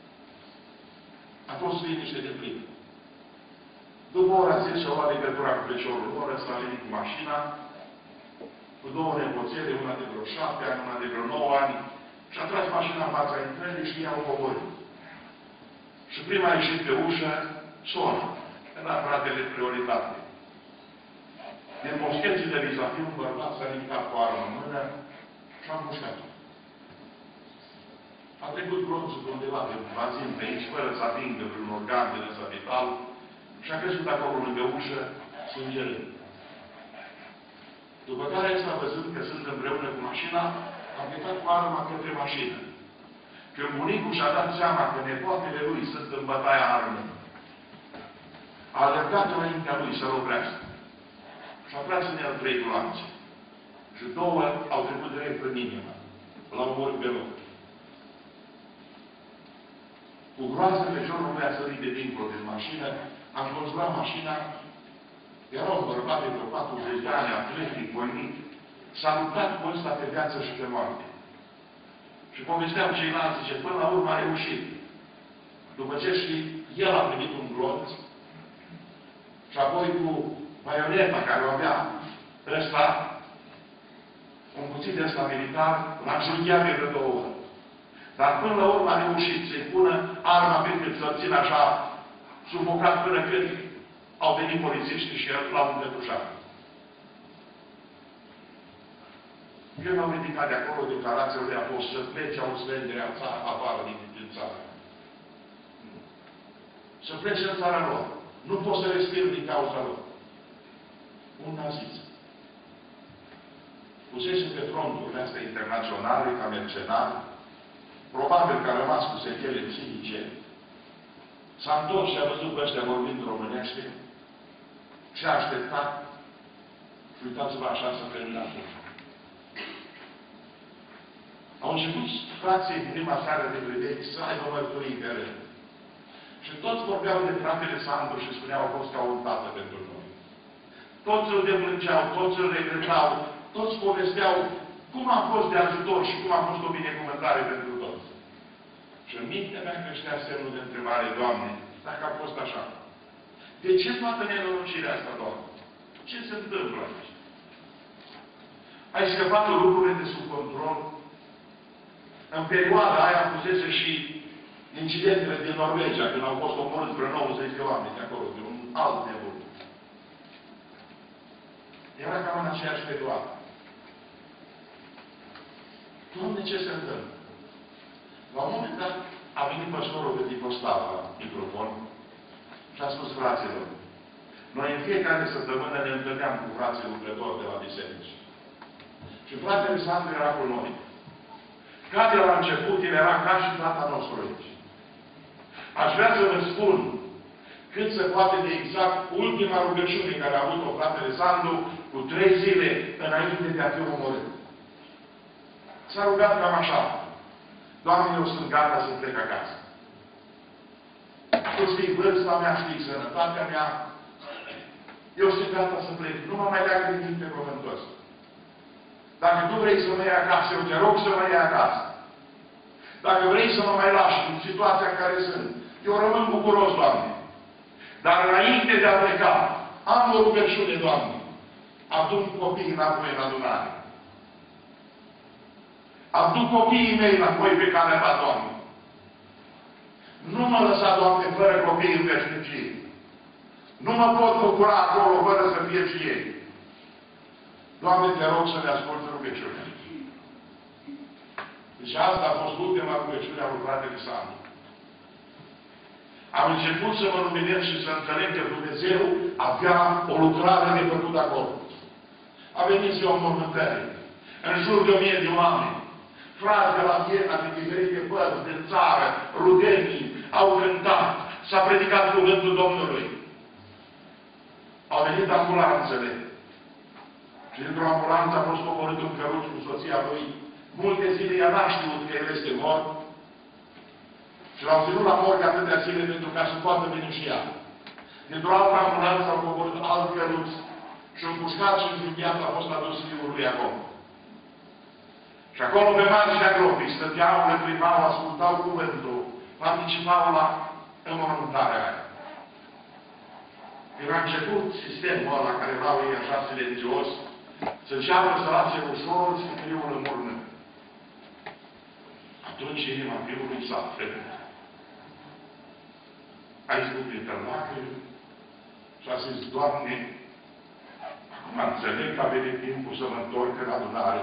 A fost liniște de plin. După ora 10 au luat legătura cu feciorul lor, ăsta a venit cu mașina, cu două nepoțele, una de vreo 7 ani, una de vreo 9 ani, și a tras mașina în fața intrării și i-au coborât. Și prima a ieșit pe ușă, soră. Era fratele prioritate. Din moscheții de vis-a-vis, un bărbat s-a ridicat cu armă în mână și a mușcat-o. A trecut bronzul pe undeva pe bazin pe aici, fără să atingă vreun organ din ăsta vital, și a crescut acolo lângă ușă, sângerând. După care s-a văzut că sunt împreună cu mașina, a plecat cu arma către mașină. Când bunicul și-a dat seama că nepoatele lui sunt în bătaia armă, a alergat înaintea lui să-l oprească. Și a tras în el 3 gloanțe. Și 2 au trecut direct în inimă. L-au omorât pe loc. Cu groază, feciorul lui a sărit de dincolo din mașină, a înconjurat mașina, era un bărbat de vreo 40 de ani, atletic, voinic. S-a luptat cu ăsta pe viață și pe moarte. Și povesteau ceilalți, zice, până la urmă a reușit. După ce și el a primit un glonț, și apoi cu baioneta care o avea ăsta, un cuțit ăsta militar, l-a înjunghiat de vreo 2 ori. Dar până la urmă a reușit să-i pună arma pe cât să-l țină așa, sufocat până când au venit polițiștii și l-au încătușat. Când au ridicat de acolo, declarația lui a fost să plece auslenderea afară din țară. Să plece în țara lor. Nu poți să respiri din cauza lor. Un nazist. Pusese pe fronturile astea internaționale ca mercenar, probabil că a rămas cu sechele psihice, s-a întors și a văzut pe ăștia vorbind românește și a așteptat și uitați-vă așa să terminat. Au început frații în prima seară de vedeți să aibă mărturii pe rând. Și toți vorbeau de fratele Sandu și spuneau că a fost ca un tată pentru noi. Toți îl deplângeau, toți îl regretau, toți povesteau cum a fost de ajutor și cum a fost o binecuvântare pentru toți. Și în mintea mea creștea semnul de întrebare, Doamne, dacă a fost așa. De ce toată nenorocirea asta, Doamne? Ce se întâmplă aici? Ai scăpat lucrurile de sub control? În perioada aia pusese și incidentele din Norvegia, când au fost omorâți vreo 90 de oameni acolo, de un alt nebun. Era cam în aceeași perioadă. Doamne, ce se întâmplă? La un moment dat a venit păstorul de Ticostav la microfon și a spus fraților, noi în fiecare săptămână ne întâlneam cu frații lucrători de la biserici. Și fratele Sandu era cu noi. Ca de la început, el era ca și tata nostru aici. Aș vrea să vă spun cât se poate de exact ultima rugăciune care a avut-o fratele Sandu cu 3 zile înainte de a fi omorât. S-a rugat cam așa. Doamne, eu sunt gata să plec acasă. Tu știi vârsta mea, știi sănătatea mea. Eu sunt gata să plec. Nu mă mai leagă nimic pe pământul ăsta. Dacă tu vrei să mă iei acasă, eu te rog să mă iei acasă. Dacă vrei să mă mai lași în situația în care sunt, eu rămân bucuros, Doamne. Dar înainte de a pleca, am o rugăciune, Doamne. Adu-mi copiii înapoi în adunare. Adu copiii mei înapoi pe calea ta, Doamne. Nu mă lăsa, Doamne, fără copii în veșnicie. Nu mă pot bucura acolo fără să fie și ei. Doamne, te rog să ne asculți rugăciunea. Deci asta a fost ultima rugăciune a lui fratele Sandu. Am început să mă luminez și să înțeleg că Dumnezeu avea o lucrare de făcut acolo. A venit ziua mormântării. În jur de 1000 de oameni. Frați de la Viena, din diferite părți, din țară, rudenii, au cântat. S-a predicat cuvântul Domnului. Au venit ambulanțele. Și dintr-o ambulanță a fost coborât un căruț cu soția lui. Multe zile ea n-a știut că el este mort. Și l-au ținut la morgue atâtea zile pentru ca să poată veni și ea. Dintr-o altă ambulanță au coborât alt căruț și împușcat și înjunghiat a fost adus fiul lui acolo. Și acolo pe marginea gropii stăteau, le primau, ascultau cuvântul, participau la înmormântarea aia. Când a început sistemul ăla care l-au ei așa silențios, să înceapă să lase ușor scriul în mormânt. Atunci inima fiului s-a frânat. A izbut printre lacrimi și a zis, Doamne, acum înțeleg că a venit timpul să mă întorc în adunare.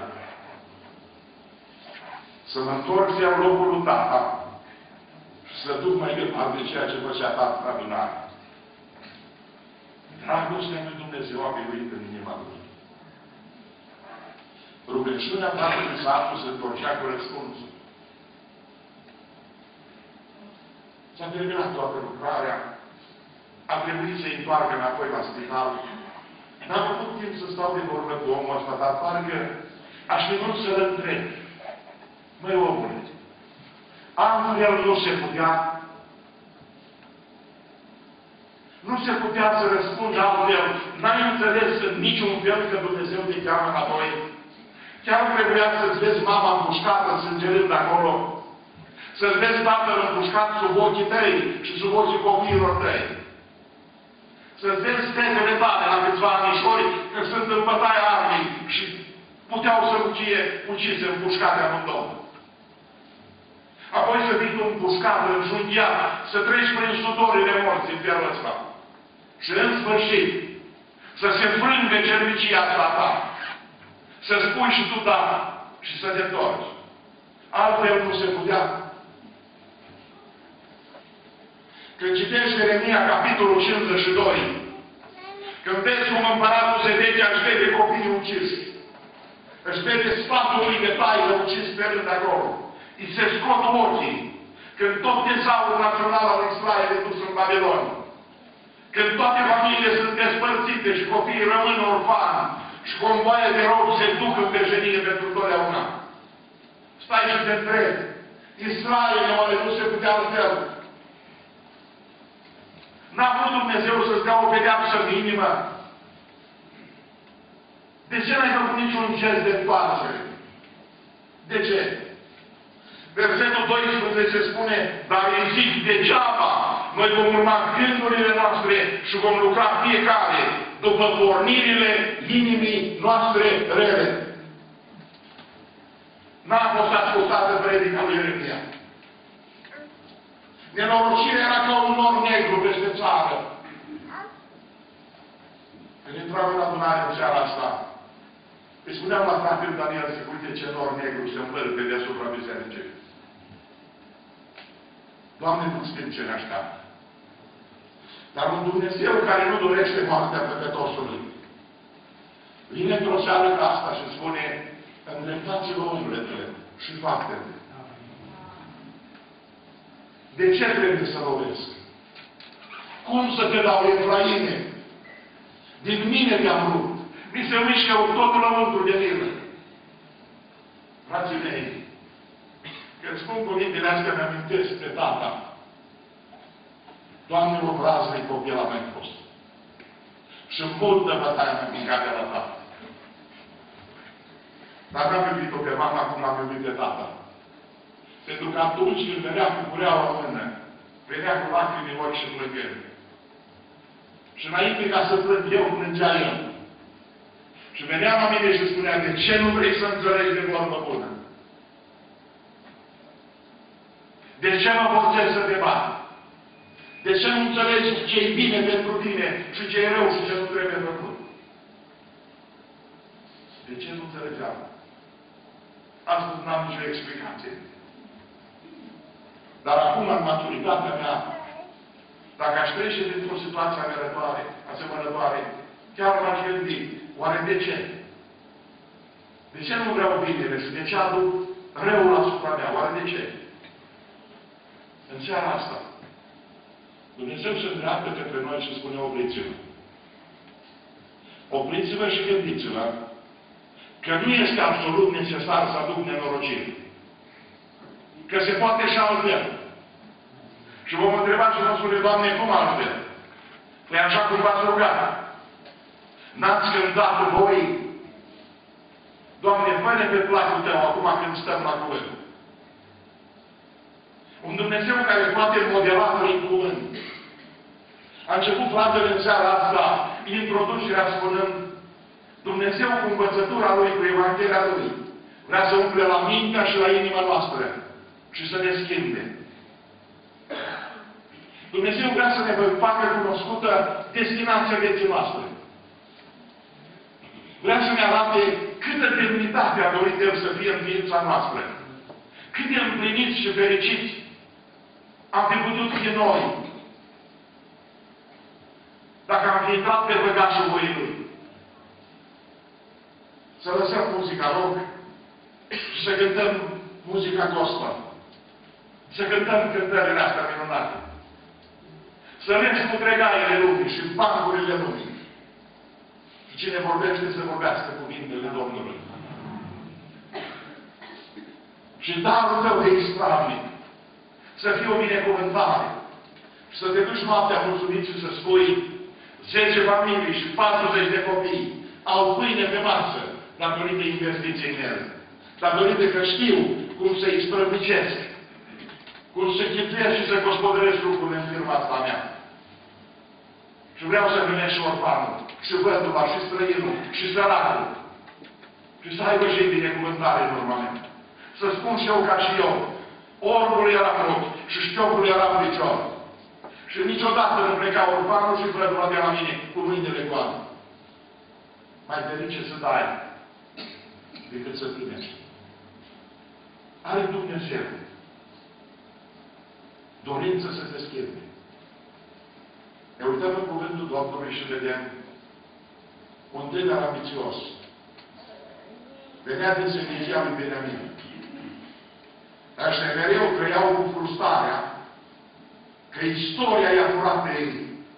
Să mă întorc să iau locul lui tata și să duc mai departe ceea ce făcea tata în adunare. Dragostea lui Dumnezeu a biruit în inima lui. Rugăciunea tatălui satul se întorcea cu răspunsul. S-a terminat toată lucrarea. A trebuit să-i întoarcă înapoi la spital. N-am avut timp să stau de vorbă cu omul ăsta, dar parcă aș fi vrut să-l întreb. Măi, omule, altfel nu se putea. Nu se putea să răspund altfel. N-ai înțeles în niciun fel că Dumnezeu te cheamă înapoi. Chiar trebuia să-ți vezi mama împușcată, sângerând acolo. Să-ți vezi tatăl împușcat sub ochii tăi și sub ochii copiilor tăi. Să-ți vezi fetele tale la câțiva anișori că sunt în bătaia armei și puteau să fie ucise, împușcate amândouă. Apoi să fii tu împușcat, înjunghiat, să treci prin sudorile morții în felul ăsta. Și în sfârșit, să se frânge cervicia asta ta. Să spui și tu da și să te întorci. Altfel nu se putea. Când citești Ieremia, capitolul 52, când vezi cum împăratul Zedechia își vede copiii uciși, își vede sfatul lui de taină ucis pe rând acolo, îi se scot ochii, când tot tezaurul național al Israel e dus în Babilon, când toate familiile sunt despărțite și copiii rămân orfani și convoaie de robi se duc în veșenie pentru totdeauna. Stai și te întrebi, Israel, oare nu se putea altfel? N-a vrut Dumnezeu să-ți dea o pedeapsă minimă. De ce n-ai făcut niciun gest de întoarcere? De ce? Versetul 12 se spune, dar îi zic degeaba, noi vom urma gândurile noastre și vom lucra fiecare după pornirile inimii noastre rele. N-a fost ascultată predica lui Ieremia. Nenorocirea era ca un nor negru peste țară. Când intram în adunare în seara asta, îi spuneam la fratele Daniel, zic, uite ce nor negru se învârte deasupra bisericii. Doamne, nu știm ce ne așteaptă. Dar un Dumnezeu care nu dorește moartea păcătosului, vine într-o seară ca asta și spune, îndreptați-vă umbletele și faptele. De ce trebuie să lovesc? Cum să te dau, Efraime? Din mine te-am rupt. Mi se mișcă totul lăuntru de mine. Frații mei, când spun cuvintele astea, mi-amintesc pe tata. Doamne, obrază-i copil la mai fost. Și multă bătaia mi-a picat de la tata. Dar n-am iubit-o pe mama cum am iubit pe tata. Pentru că atunci când venea cu cureaua în mână, venea cu lacrimi în ochi și plângând. Și înainte ca să plâng eu, plângea el. Și venea la mine și spunea, de ce nu vrei să înțelegi de vorbă bună? De ce mă forțezi să te bat? De ce nu înțelegi ce e bine pentru tine și ce e rău și ce nu trebuie făcut? De ce nu înțelegeam? Astăzi n-am nicio explicație. Dar acum, în maturitatea mea, dacă aș trece dintr-o situație asemănătoare, chiar m-aș gândi, oare de ce? De ce nu vreau binele și de ce aduc răul asupra mea? Oare de ce? În seara asta, Dumnezeu se îndreaptă către noi și spune, opriți-vă. Opriți-vă și gândiți-vă că nu este absolut necesar să aduc nenorocire. Că se poate și altfel. Și vom întreba și mă spune, Doamne, cum altfel? Păi așa cum v-ați rugat. N-ați cântat voi, Doamne, fă-ne pe placul Tău acum când stăm la cuvânt. Un Dumnezeu care poate modela prin cuvânt. A început fratele în seara asta introducerea spunând Dumnezeu cu învățătura Lui, cu Evanghelia Lui, vrea să umple la mintea și la inima noastră și să ne schimbe. Dumnezeu vrea să ne facă cunoscută destinația vieții noastre. Vrea să ne arate câtă demnitate a dorit El să fie în viața noastră. Cât de împliniți și fericiți am fi putut fi noi dacă am fi intrat pe băgașul voii Lui. Să lăsăm muzica rock și să cântăm muzica gospel. Să cântăm cântările astea minunate. Să mergi cu tregaiele lumii și bancurile lumii. Și cine vorbește să vorbească cuvintele Domnului. Și darul tău de ispravnic să fie o binecuvântare. Și să te duci noaptea mulțumit și să spui 10 familii și 40 de copii au pâine pe masă datorită investiției mele. Datorită că știu cum să-i străbicesc, cum să chituiesc și să gospodăresc lucrurile în firma asta mea. Și vreau să primești și orfanul, și văduva, și străinul, și săracul. Și să aibă și ei binecuvântare în urma mea. Să spun și eu ca și eu, orbul era mult și șchiopul era în picior. Și niciodată nu pleca orfanul și văduva de la mine cu mâinile goale. Mai ferice să dai decât să primești. Are Dumnezeu dorință să te schimbe. Ne uităm în cuvântul Domnului și vedem un tânăr ambițios. Venea din seminția lui Beniamin. Ăștia mereu trăiau cu frustrarea că istoria i-a furat pe ei.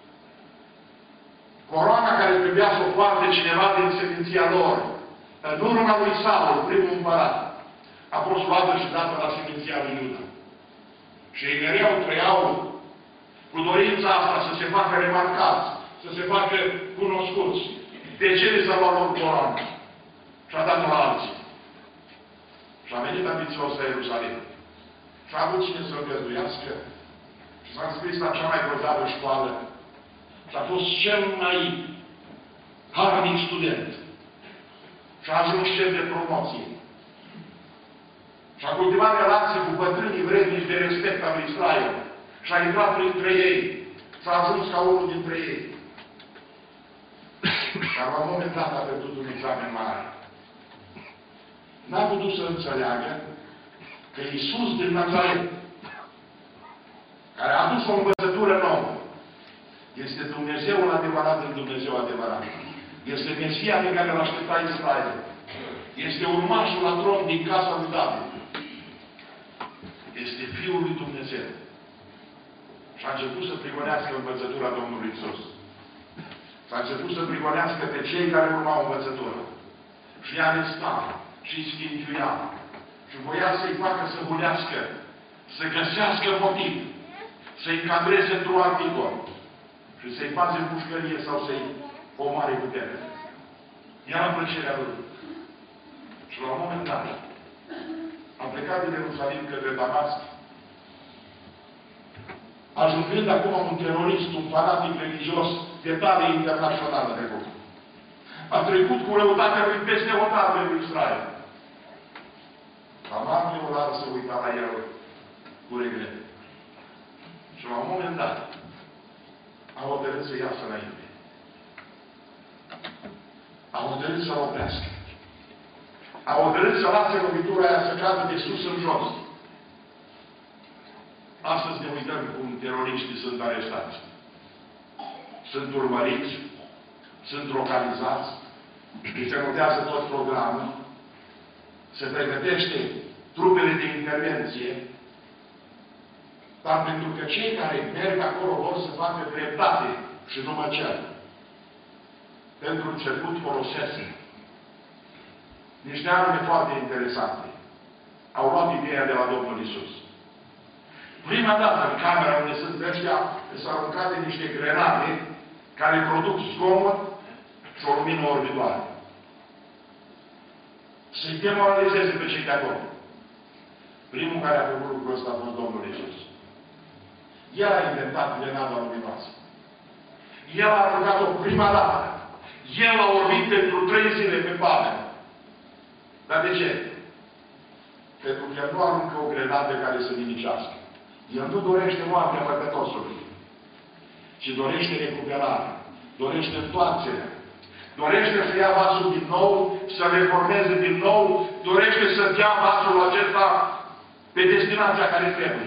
Coroana care trebuia să o poarte cineva din seminția lor, în urma lui Saul, primul împărat, a fost luată și dată la seminția lui Iuda. Și ei mereu trăiau cu dorința asta să se facă remarcați, să se facă cunoscuți. De ce li s-a luat lor coroana? Și a dat-o la alții. Și a venit ambițios la Ierusalim. Și a avut cine să-l găzduiască. Și s-a înscris la cea mai grozavă școală. Și a fost cel mai harnic student. Și a ajuns șef de promoție. Și a cultivat relații cu bătrânii vrednici de respect al lui Israel. Și a intrat printre ei. Și a ajuns ca unul dintre ei. Dar la un moment dat a pierdut un examen mare. N-a putut să înțeleagă că Iisus din Nazaret, care a adus o învățătură nouă, este Dumnezeul adevărat din Dumnezeu adevărat. Este Mesia pe care l-a așteptat Israel. Este urmașul la tron din casa lui David. Este Fiul lui Dumnezeu. Și a început să prigonească învățătura Domnului Iisus. S-a început să prigonească pe cei care urmau învățătura. Și i-a arestat și îi sfințuia. Și voia să-i facă să hulească, să găsească motiv, să-i încadreze într-un articol și să-i faze în pușcărie sau să-i omoare putere. Ia în plăcerea lui. Și la un moment dat a plecat din Ierusalim către Damasc, ajungând acum un terorist, un fanatic religios de tare internațională de lucru. A trecut cu răutatea lui peste otarele lui Israel. Amarul ăla să uita la el cu regret. Și la un moment dat a hotărât să iasă înainte. A hotărât să oprească. A hotărât să lase lovitura aia să cadă de sus în jos. Astăzi ne uităm cum teroriștii sunt arestați. Sunt urmăriți, sunt localizați, se notează tot programul, se pregătește trupele de intervenție, dar pentru că cei care merg acolo vor să facă dreptate și nu mă cer. Pentru început folosesc niște arme foarte interesante. Au luat ideea de la Domnul Iisus. Prima dată în camera unde sunt ăștia, s-au aruncate niște grenade care produc zgomot și o lumină orbitoare. Să-i demoralizeze pe cei de acolo. Primul care a făcut lucrul ăsta a fost Domnul Iisus. El a inventat grenada luminoasă. El a aruncat-o prima dată. El a orbit pentru 3 zile pe Pavel. Dar de ce? Pentru că el nu aruncă o grenadă care să nimicească. El nu dorește moartea păcătosului, ci dorește recuperarea, dorește întoarcerea, dorește să ia vasul din nou, să reformeze din nou, dorește să dea vasul acesta pe destinația care trebuie.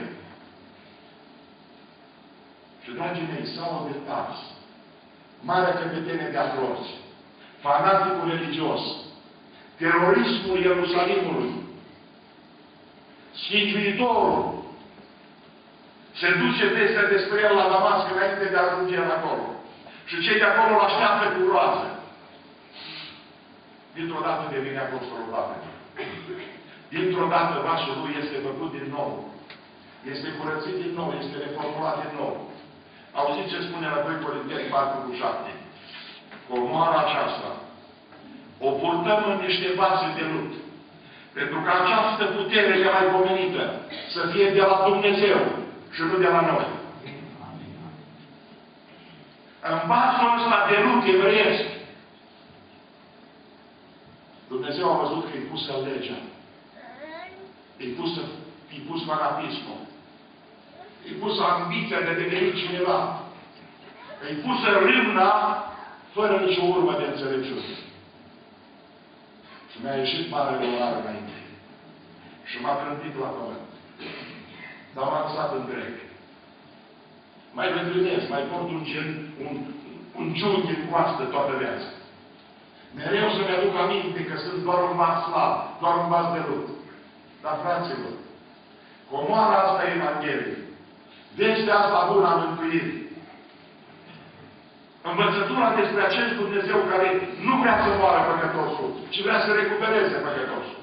Și, dragii mei, Saul de Tars, marea căpetenie de afloți, fanaticul religios, terorismul Ierusalimului, sfințuitorul, se duce vestea despre el la Damasc înainte de a ajunge el acolo. Și cei de acolo îl așteaptă cu groază. Dintr-o dată devine apostolul Pavel. Dintr-o dată vasul lui este făcut din nou. Este curățit din nou, este reformulat din nou. Auziți ce spune la 2 Corinteni 4:7. Comoara aceasta o purtăm în niște vase de lut. Pentru că această putere nemaipomenită să fie de la Dumnezeu și nu de la noi. În vasul ăsta de lut evreiesc, Dumnezeu a văzut că e pusă legea. E pus fanatismul. E pusă ambiția de a deveni cineva. E pusă râmna fără nicio urmă de înțelepciune. Și mi-a ieșit marele orar înainte. Și m-a trântit la pământ. Dar m-a lăsat întreg. Mai bătrânesc, mai port un giunghi în coastă toată viața. Mereu să-mi aduc aminte că sunt doar un vas slab, doar un vas de lut. Dar, fraților, comoara asta e Evanghelie. Vestea asta bună a mântuirii. Învățătura despre acest Dumnezeu care nu vrea să moară păcătosul, ci vrea să recupereze păcătosul.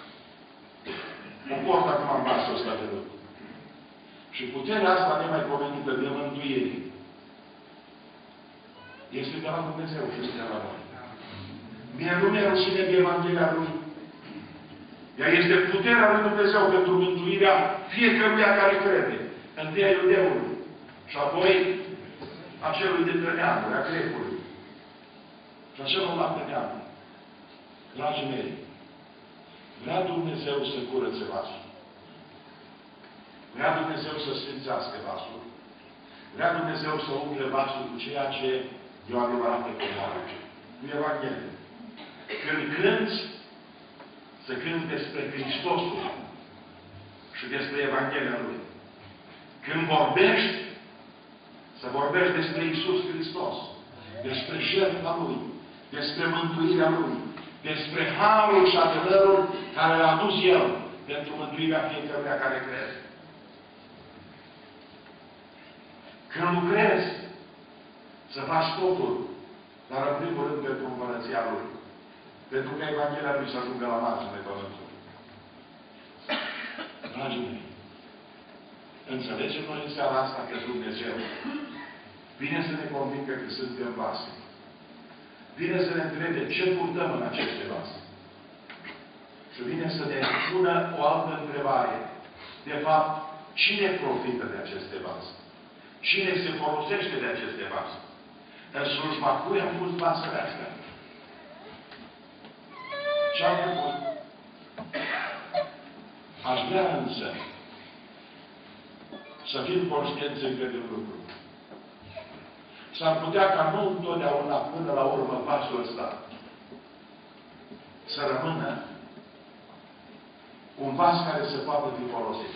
O port acum în vasul ăsta de lut. Și puterea asta nemaipomenită de mântuire este de la Dumnezeu și este de la noi. Mie nu mi-e rușine de Evanghelia Lui. Ea este puterea lui Dumnezeu pentru mântuirea fiecăruia care crede. Întâi a iudeului și apoi a celui dintre neamuri, a grecului și a celorlalte neamuri. Dragii mei, vrea Dumnezeu să curățe vasul. Vrea Dumnezeu să sfințească vasul. Vrea Dumnezeu să umple vasul cu ceea ce e o adevărată comoară. Cu Evanghelie. Când cânți, să cânți despre Hristosul și despre Evanghelia Lui. Când vorbești, să vorbești despre Iisus Hristos, despre jertfa Lui, despre mântuirea Lui, despre harul și adevărul care l-a adus El pentru mântuirea fiecăruia care crede. Când lucrezi, să faci totul, dar în primul rând pentru împărăția Lui. Pentru că Evanghelia Lui să ajungă la marginile pământului. Dragii mei, înțelegem noi în seara asta că Dumnezeu vine să ne convingă că suntem vase. Vine să ne întrebe ce purtăm în aceste vase. Și vine să ne pună o altă întrebare. De fapt, cine profită de aceste vase? Cine se folosește de aceste vase? În slujba cui au fost vasele astea? Ce am făcut? Aș vrea însă să fim conștienți încă de lucru. S-ar putea ca nu întotdeauna până la urmă vasul ăsta să rămână un vas care se poate fi folosit.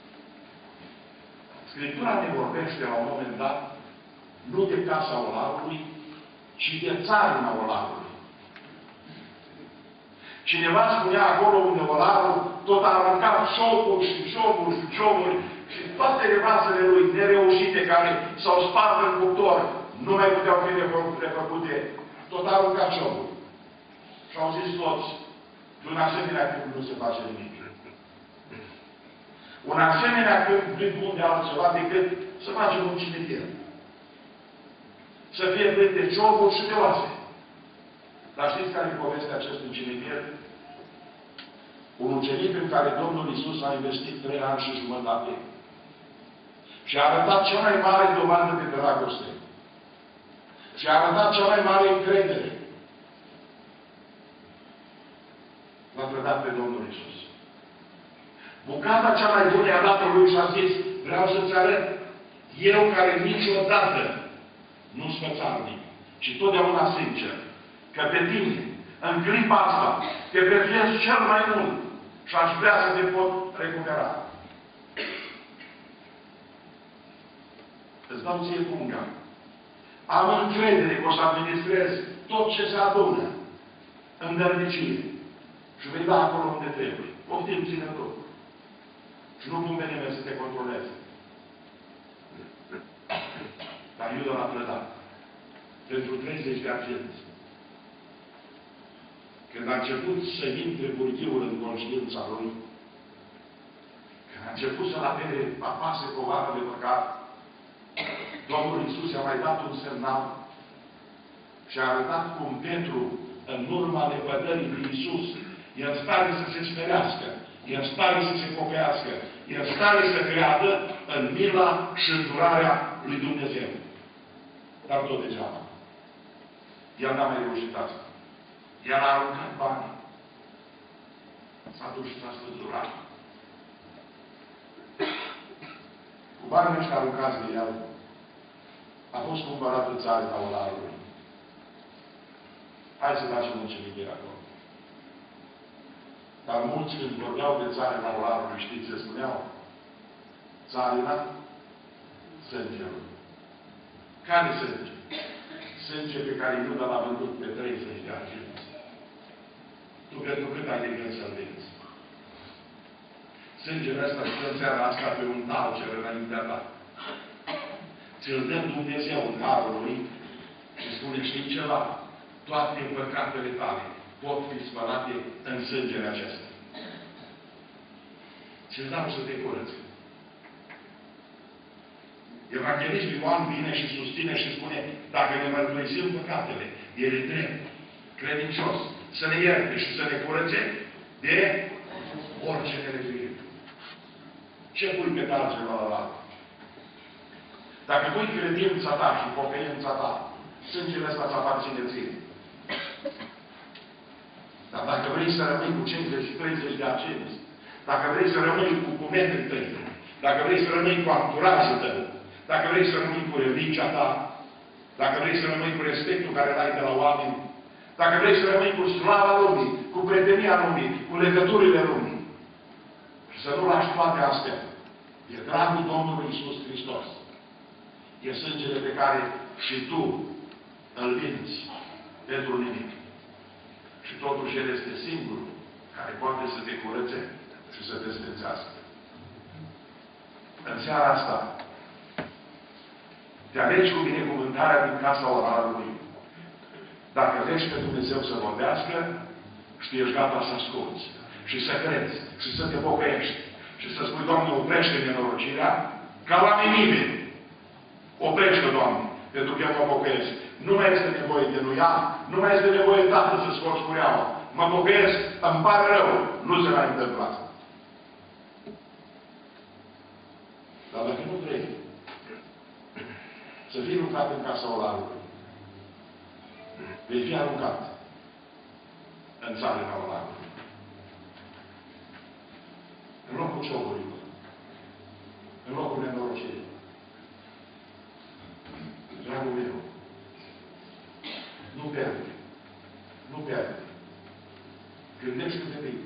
Scriptura ne vorbește la un moment dat nu de casa olarului, ci de țarina olarului. Cineva spunea acolo unde olarul tot a aruncat șopuri și șopuri și șopuri și toate vasele lui nereușite care s-au spart în cuptor nu mai puteau fi refăcute, tot a aruncat șopuri. Și au zis toți, Și un asemenea câmp nu se face nimic. Un asemenea câmp nu-i bun de altceva decât să facem un cimitir. Să fie plin de cioburi și de oase. Dar știți care e povestea acestui cimitir? Un ucenic în care Domnul Iisus a investit 3 ani și jumătate și a arătat cea mai mare dovadă de dragoste și a arătat cea mai mare încredere. L-a trădat pe Domnul Iisus. Bucata cea mai bună i-a dat-o lui și a zis, vreau să-ți arăt, eu care niciodată nu-s fățarnic, ci totdeauna sincer, că pe tine, în clipa asta, te prețuiesc cel mai mult și aș vrea să te pot recupera. Îți dau ție punga. Am încredere că o să administrez tot ce se adună în dărnicie și vei da acolo unde trebuie. Poftim, ține tot. Și nu pun pe nimeni să te controleze. Dar Iuda l-a trădat. Pentru 30 de arginți. Când a început să intre burghiul în conștiința lui, când a început să-l apase povara de păcat, Domnul Iisus i-a mai dat un semnal și a arătat cum Petru, în urma lepădării de Iisus, e în stare să se smerească, e în stare să se pocăiască, e în stare să creadă în mila și îndurarea lui Dumnezeu. Dar tot degeaba. El n-a mai reușit asta. El a aruncat banii. S-a dus și s-a spânzurat. Cu banii ăștia aruncați de el, a fost cumpărată țara Olarului. Hai să facem un cimitir acolo. Dar mulți când vorbeau de țara Olarului, știți ce spuneau? Țarina sângelui. Care sânge? Sânge pe care Iuda l-a vândut pe 30 de arginți. Tu pentru cât ai de gând să-l vinzi? Sângele ăsta stă în seara asta pe un talcer înaintea ta. Ți-l dă Dumnezeu în harul lui și spune, știi ceva? Toate păcatele tale pot fi spălate în sângele acesta. Ți-l dau să te curăți. Evanghelistul Ioan vine și susține și spune, dacă ne mărturisim păcatele, El e drept, credincios, să ne ierte și să ne curățe de orice nelegiuire. Ce pui pe talceva la ăla? Dacă pui credința ta și pocăința ta, sângele ăsta să aparține ție. Dar dacă vrei să rămâi cu 50 și 30 de arginți, dacă vrei să rămâi cu cumetele tăi, dacă vrei să rămâi cu anturajul tău, dacă vrei să rămâi cu religia ta, dacă vrei să rămâi cu respectul care l-ai de la oameni, dacă vrei să rămâi cu slava lumii, cu prietenia lumii, cu legăturile lumii, și să nu lași toate astea, e dragul Domnului Iisus Hristos. E sângele pe care și tu îl vinzi pentru nimic. Și totuși El este singurul care poate să te curățe și să te sfințească. În seara asta, te alegi cu binecuvântarea din casa orarului. Dacă vrei pe Dumnezeu să vorbească, și ești gata să asculți. Și să crezi. Și să te pocăiești. Și să spui, Doamne, oprește nenorocirea, ca la Ninive. Oprește, Doamne, pentru că eu mă pocăiesc. Nu mai este nevoie de nuia, nu mai este nevoie, Tată, să scoți cureaua. Mă pocăiesc, îmi pare rău, nu se mai întâmplă asta. Dar dacă nu vrei să fii aruncat în casa olarului, vei fi aruncat în țara olarului. În locul cioburilor, în locul nenorocirii. Dragul meu, nu pierde. Nu pierde. Gândește-te bine.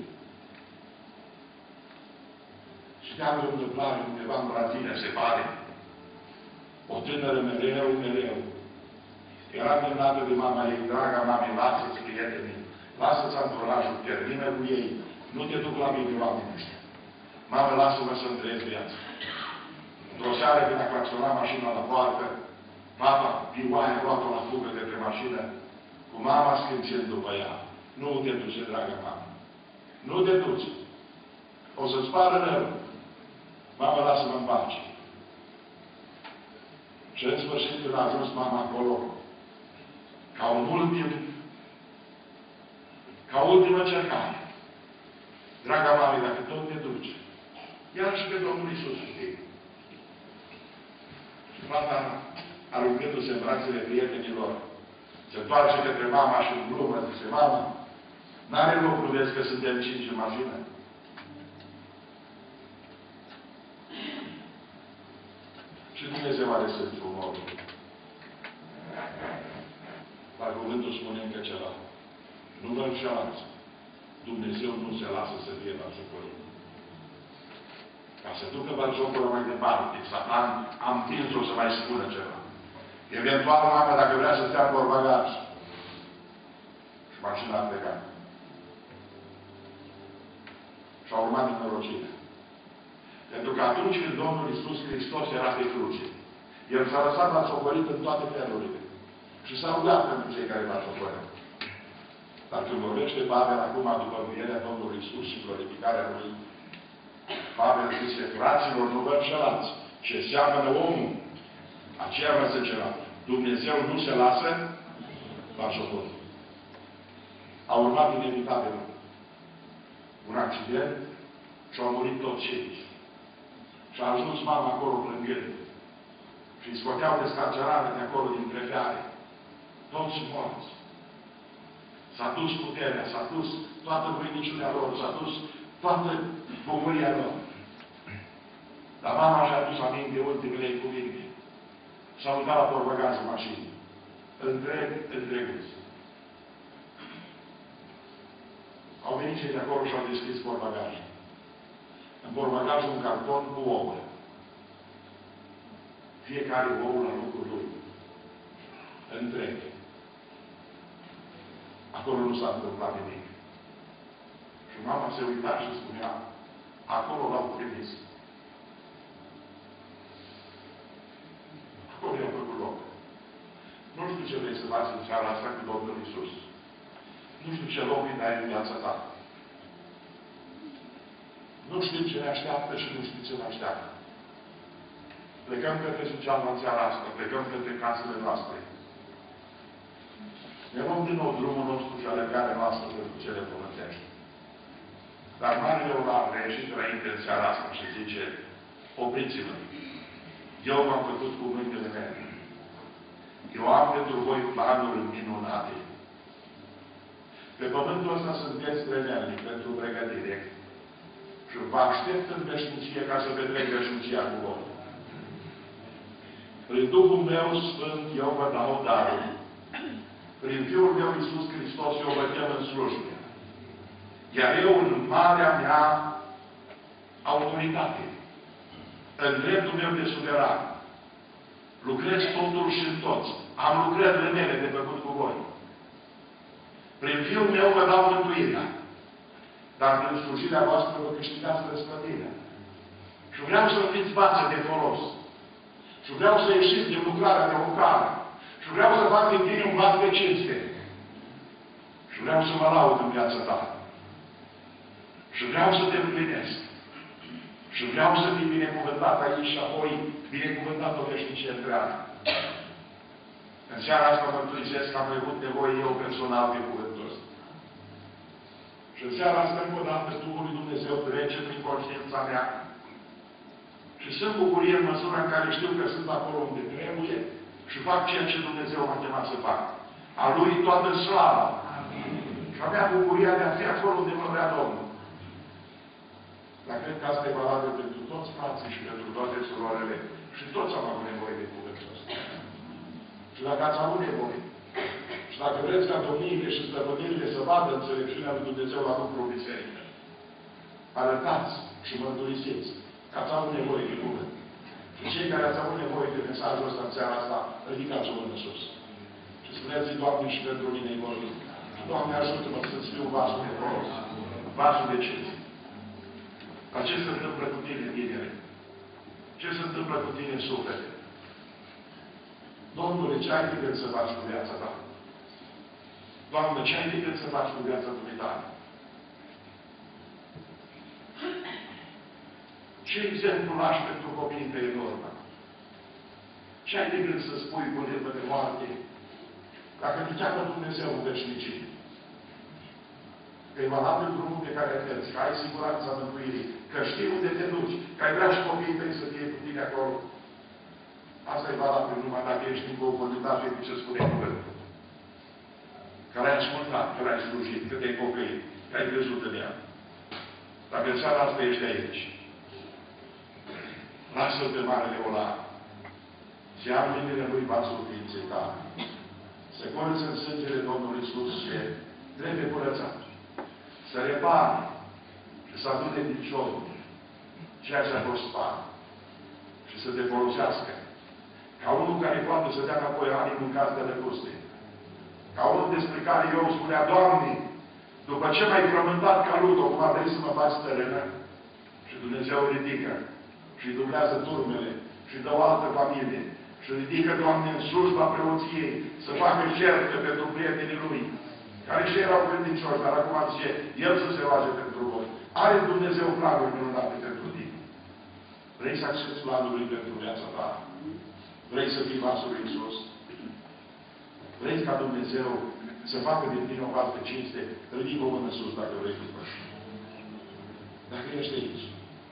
Și de-a o întâmplare undeva în Brazilia, se pare, o tânără mereu, era îndemnată de mama ei, draga mame, lasă-ți prietenii, lasă-ți anturajul, termină cu ei, nu te duc la mine oamenii ăștia. Mamă, lasă-mă să-mi trăiesc viața. Într-o seară, când a claxonat mașina la poartă, papa, Ioane, a luat-o la fugă de pe mașină, cu mama scâncind după ea. Nu te duce, dragă mamă. Nu te duci. O să-ți pară rău. Mama, lasă-mă în pace. Și în sfârșit, când a ajuns mama acolo, ca ultimă încercare. Draga mame, dacă tot te duci, ia și pe Domnul Iisus cu tine. Și fata, aruncându-se în brațele prietenilor, se întoarce către mama și în glumă zice, mama, n-are lucru, vezi că suntem 5 în mașină? Și Dumnezeu are sens umorul. Dar cuvântul spune încă ceva. Nu vă înșelați. Dumnezeu nu se lasă să fie batjocorit. Ca să ducă batjocul mai departe, Satan a împins-o să mai spună ceva. Eventual, mama, dacă vrea să stea în portbagaj. Și mașina a plecat. Și a urmat nenorocirea. Pentru că atunci când Domnul Iisus Hristos era pe cruce, El s-a lăsat batjocorit în toate felurile. Și s-a rugat pentru cei care batjocoresc. Dar când vorbește Pavel acum, după învierea Domnului Iisus și glorificarea Lui, Pavel zice, fraților, nu vă înșelați. Ce seamănă omul, aceea vă zicea. Dumnezeu nu se lasă batjocorit. A urmat inevitabil un accident și au murit toți cei. Și a ajuns mama acolo plângând. Și îi scoteau de scarcerare de acolo dintre fiare. Toți morți. S-a dus puterea, s-a dus toată voiniciunea lor, s-a dus toată bucuria lor. Dar mama și-a dus aminte ultimele cuvinte. S-a uitat la portbagajul mașinii. Întreguți. Au venit cei de acolo și au deschis portbagajul. În portbagajul un carton cu ouă. Fiecare ou la locul lui. Întreg. Acolo nu s-a întâmplat nimic. Și mama se uita și spunea, acolo l-au trimis. Acolo i-au făcut loc. Nu știu ce vrei să faci în seara asta cu Domnul Iisus. Nu știu ce loc îi dai în viața ta. Nu știu ce ne așteaptă și nu știu ce ne așteaptă. Plecăm către Suceava în seara asta, plecăm către casele noastre. Ne luăm din nou drumul nostru și alergarea noastră pentru cele pământești. Dar Marele Orar a ieșit înainte în seara asta și zice, opriți-vă. Eu v-am făcut cu mâinile mele. Eu am pentru voi planuri minunate. Pe pământul ăsta sunteți tremelnici pentru pregătire. Și vă aștept în veșnicie ca să petrec veșnicia cu voi. Prin Duhul meu Sfânt eu vă dau darul. Prin Fiul meu Iisus Hristos eu vă chem în slujbe. Iar eu în marea mea autoritate, în dreptul meu de suveran, lucrez totul și în toți. Am lucrările mele de făcut cu voi. Prin Fiul meu vă dau mântuirea. Dar prin slujirea voastră vă câștigați răsplătirea. Și vreau să fiți bață de folos. Și vreau să ieșiți din lucrarea de lucrare. Și vreau să fac din tine un vas de cinste. Și vreau să mă laud în viața ta. Și vreau să te împlinesc. Și vreau să fii binecuvântat aici și apoi binecuvântat o veșnicie întreagă. În seara asta mă mărturisesc că am avut nevoie eu personal de cuvântul ăsta. Și în seara asta, încă o dată, Duhul lui Dumnezeu trece prin conștiința mea. Și sunt bucurie în măsura în care știu că sunt acolo unde trebuie și fac ceea ce Dumnezeu m-a chemat să fac. A Lui toată slava. Și avea bucuria de a fi acolo unde mă vrea Domnul. Dar cred că asta e valabil pentru toți frații și pentru toate suroarele. Și toți am avut nevoie de cuvântul ăsta. Și dacă ați avut nevoie, și dacă vreți ca domniile și stăpânirile să vadă înțelepciunea lui Dumnezeu la lucrul biserică, arătați și mărturisiți că ați avut nevoie de cuvânt. Și cei care ați avut nevoie de mesajul ăsta în seara asta, ridicați o mână sus. Și spuneți-i, Doamne, și pentru mine îi vorbim. Doamne, ajută-mă să-ți fiu vasul de folos, vasul de cinste. Dar ce se întâmplă cu tine, tinere? Ce se întâmplă cu tine în suflete? Domnule, ce ai de gând să faci cu viața ta? Doamne, ce ai de gând să faci cu viața dumitare? Ce exemplu lași pentru copiii tăi în urmă? Ce ai de gând să spui cu limbă de moarte dacă te cheamă Dumnezeu în veșnicie? Că e valabil drumul pe care mergi, că ai siguranța mântuirii, că știi unde te duci, că ai vrea și copiii tăi să fie cu tine acolo. Asta e valabil numai dacă ești în conformitate cu ce spune cuvântul. Că l-ai ascultat, că l-ai slujit, că te-ai pocăit, că ai crezut în ea. Dacă în seara asta ești aici, lasă-l pe Marele Olar. Și ia în mâinile lui vasul ființei tale. Se curăță în sângele Domnului Iisus ce trebuie curățat. Să repare și să adune din șorul ceea ce a fost spart și să te folosească. Ca unul care poate să dea înapoi anii în caz de răguste. Ca unul despre care eu spunea, Doamne, după ce m-ai frământat ca lut, acum vrei să mă faci stărână? Și Dumnezeu ridică și dublează turmele și dă o altă familie. Și ridică, Doamne, în slujba preoției să facă jertfă pentru prietenii Lui, care și erau credincioși, dar acum zice, El să se roage pentru voi. Are Dumnezeu planuri minunate pentru tine. Vrei să accepti planul Lui pentru viața ta? Vrei să fii vasul lui Iisus? Vrei ca Dumnezeu să facă din tine o altă cinste? Ridică o mână sus dacă vrei să faci. Dacă ești aici,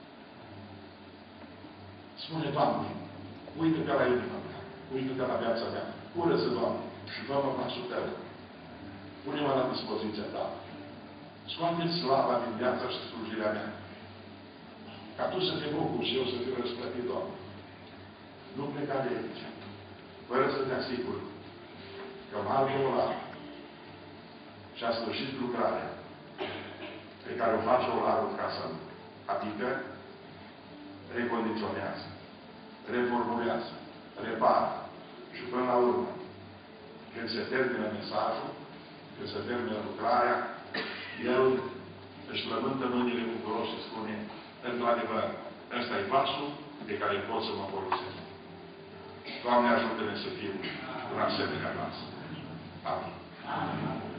spune, Doamne, uită-te la inima mea, uită-te la viața mea, curăță, Doamne, și fă-mă pasul Tău. Pune-mă la dispoziția Ta. Scoate-mi slava din viața și slujirea mea. Ca Tu să te bucuri și eu să fiu răsplătit, Doamne. Nu pleca de aici, fără să te asigur că Marele Olar și-a sfârșit lucrarea pe care o face Olarul în casa lui. Adică recondiționează, reformulează, repară și până la urmă, când se termină mesajul, când se termină lucrarea, El își plământă mâinile bucuros și spune, într-adevăr, ăsta e pasul de care pot să mă folosesc. Doamne, ajută-ne să fim un asemenea pas. Amin.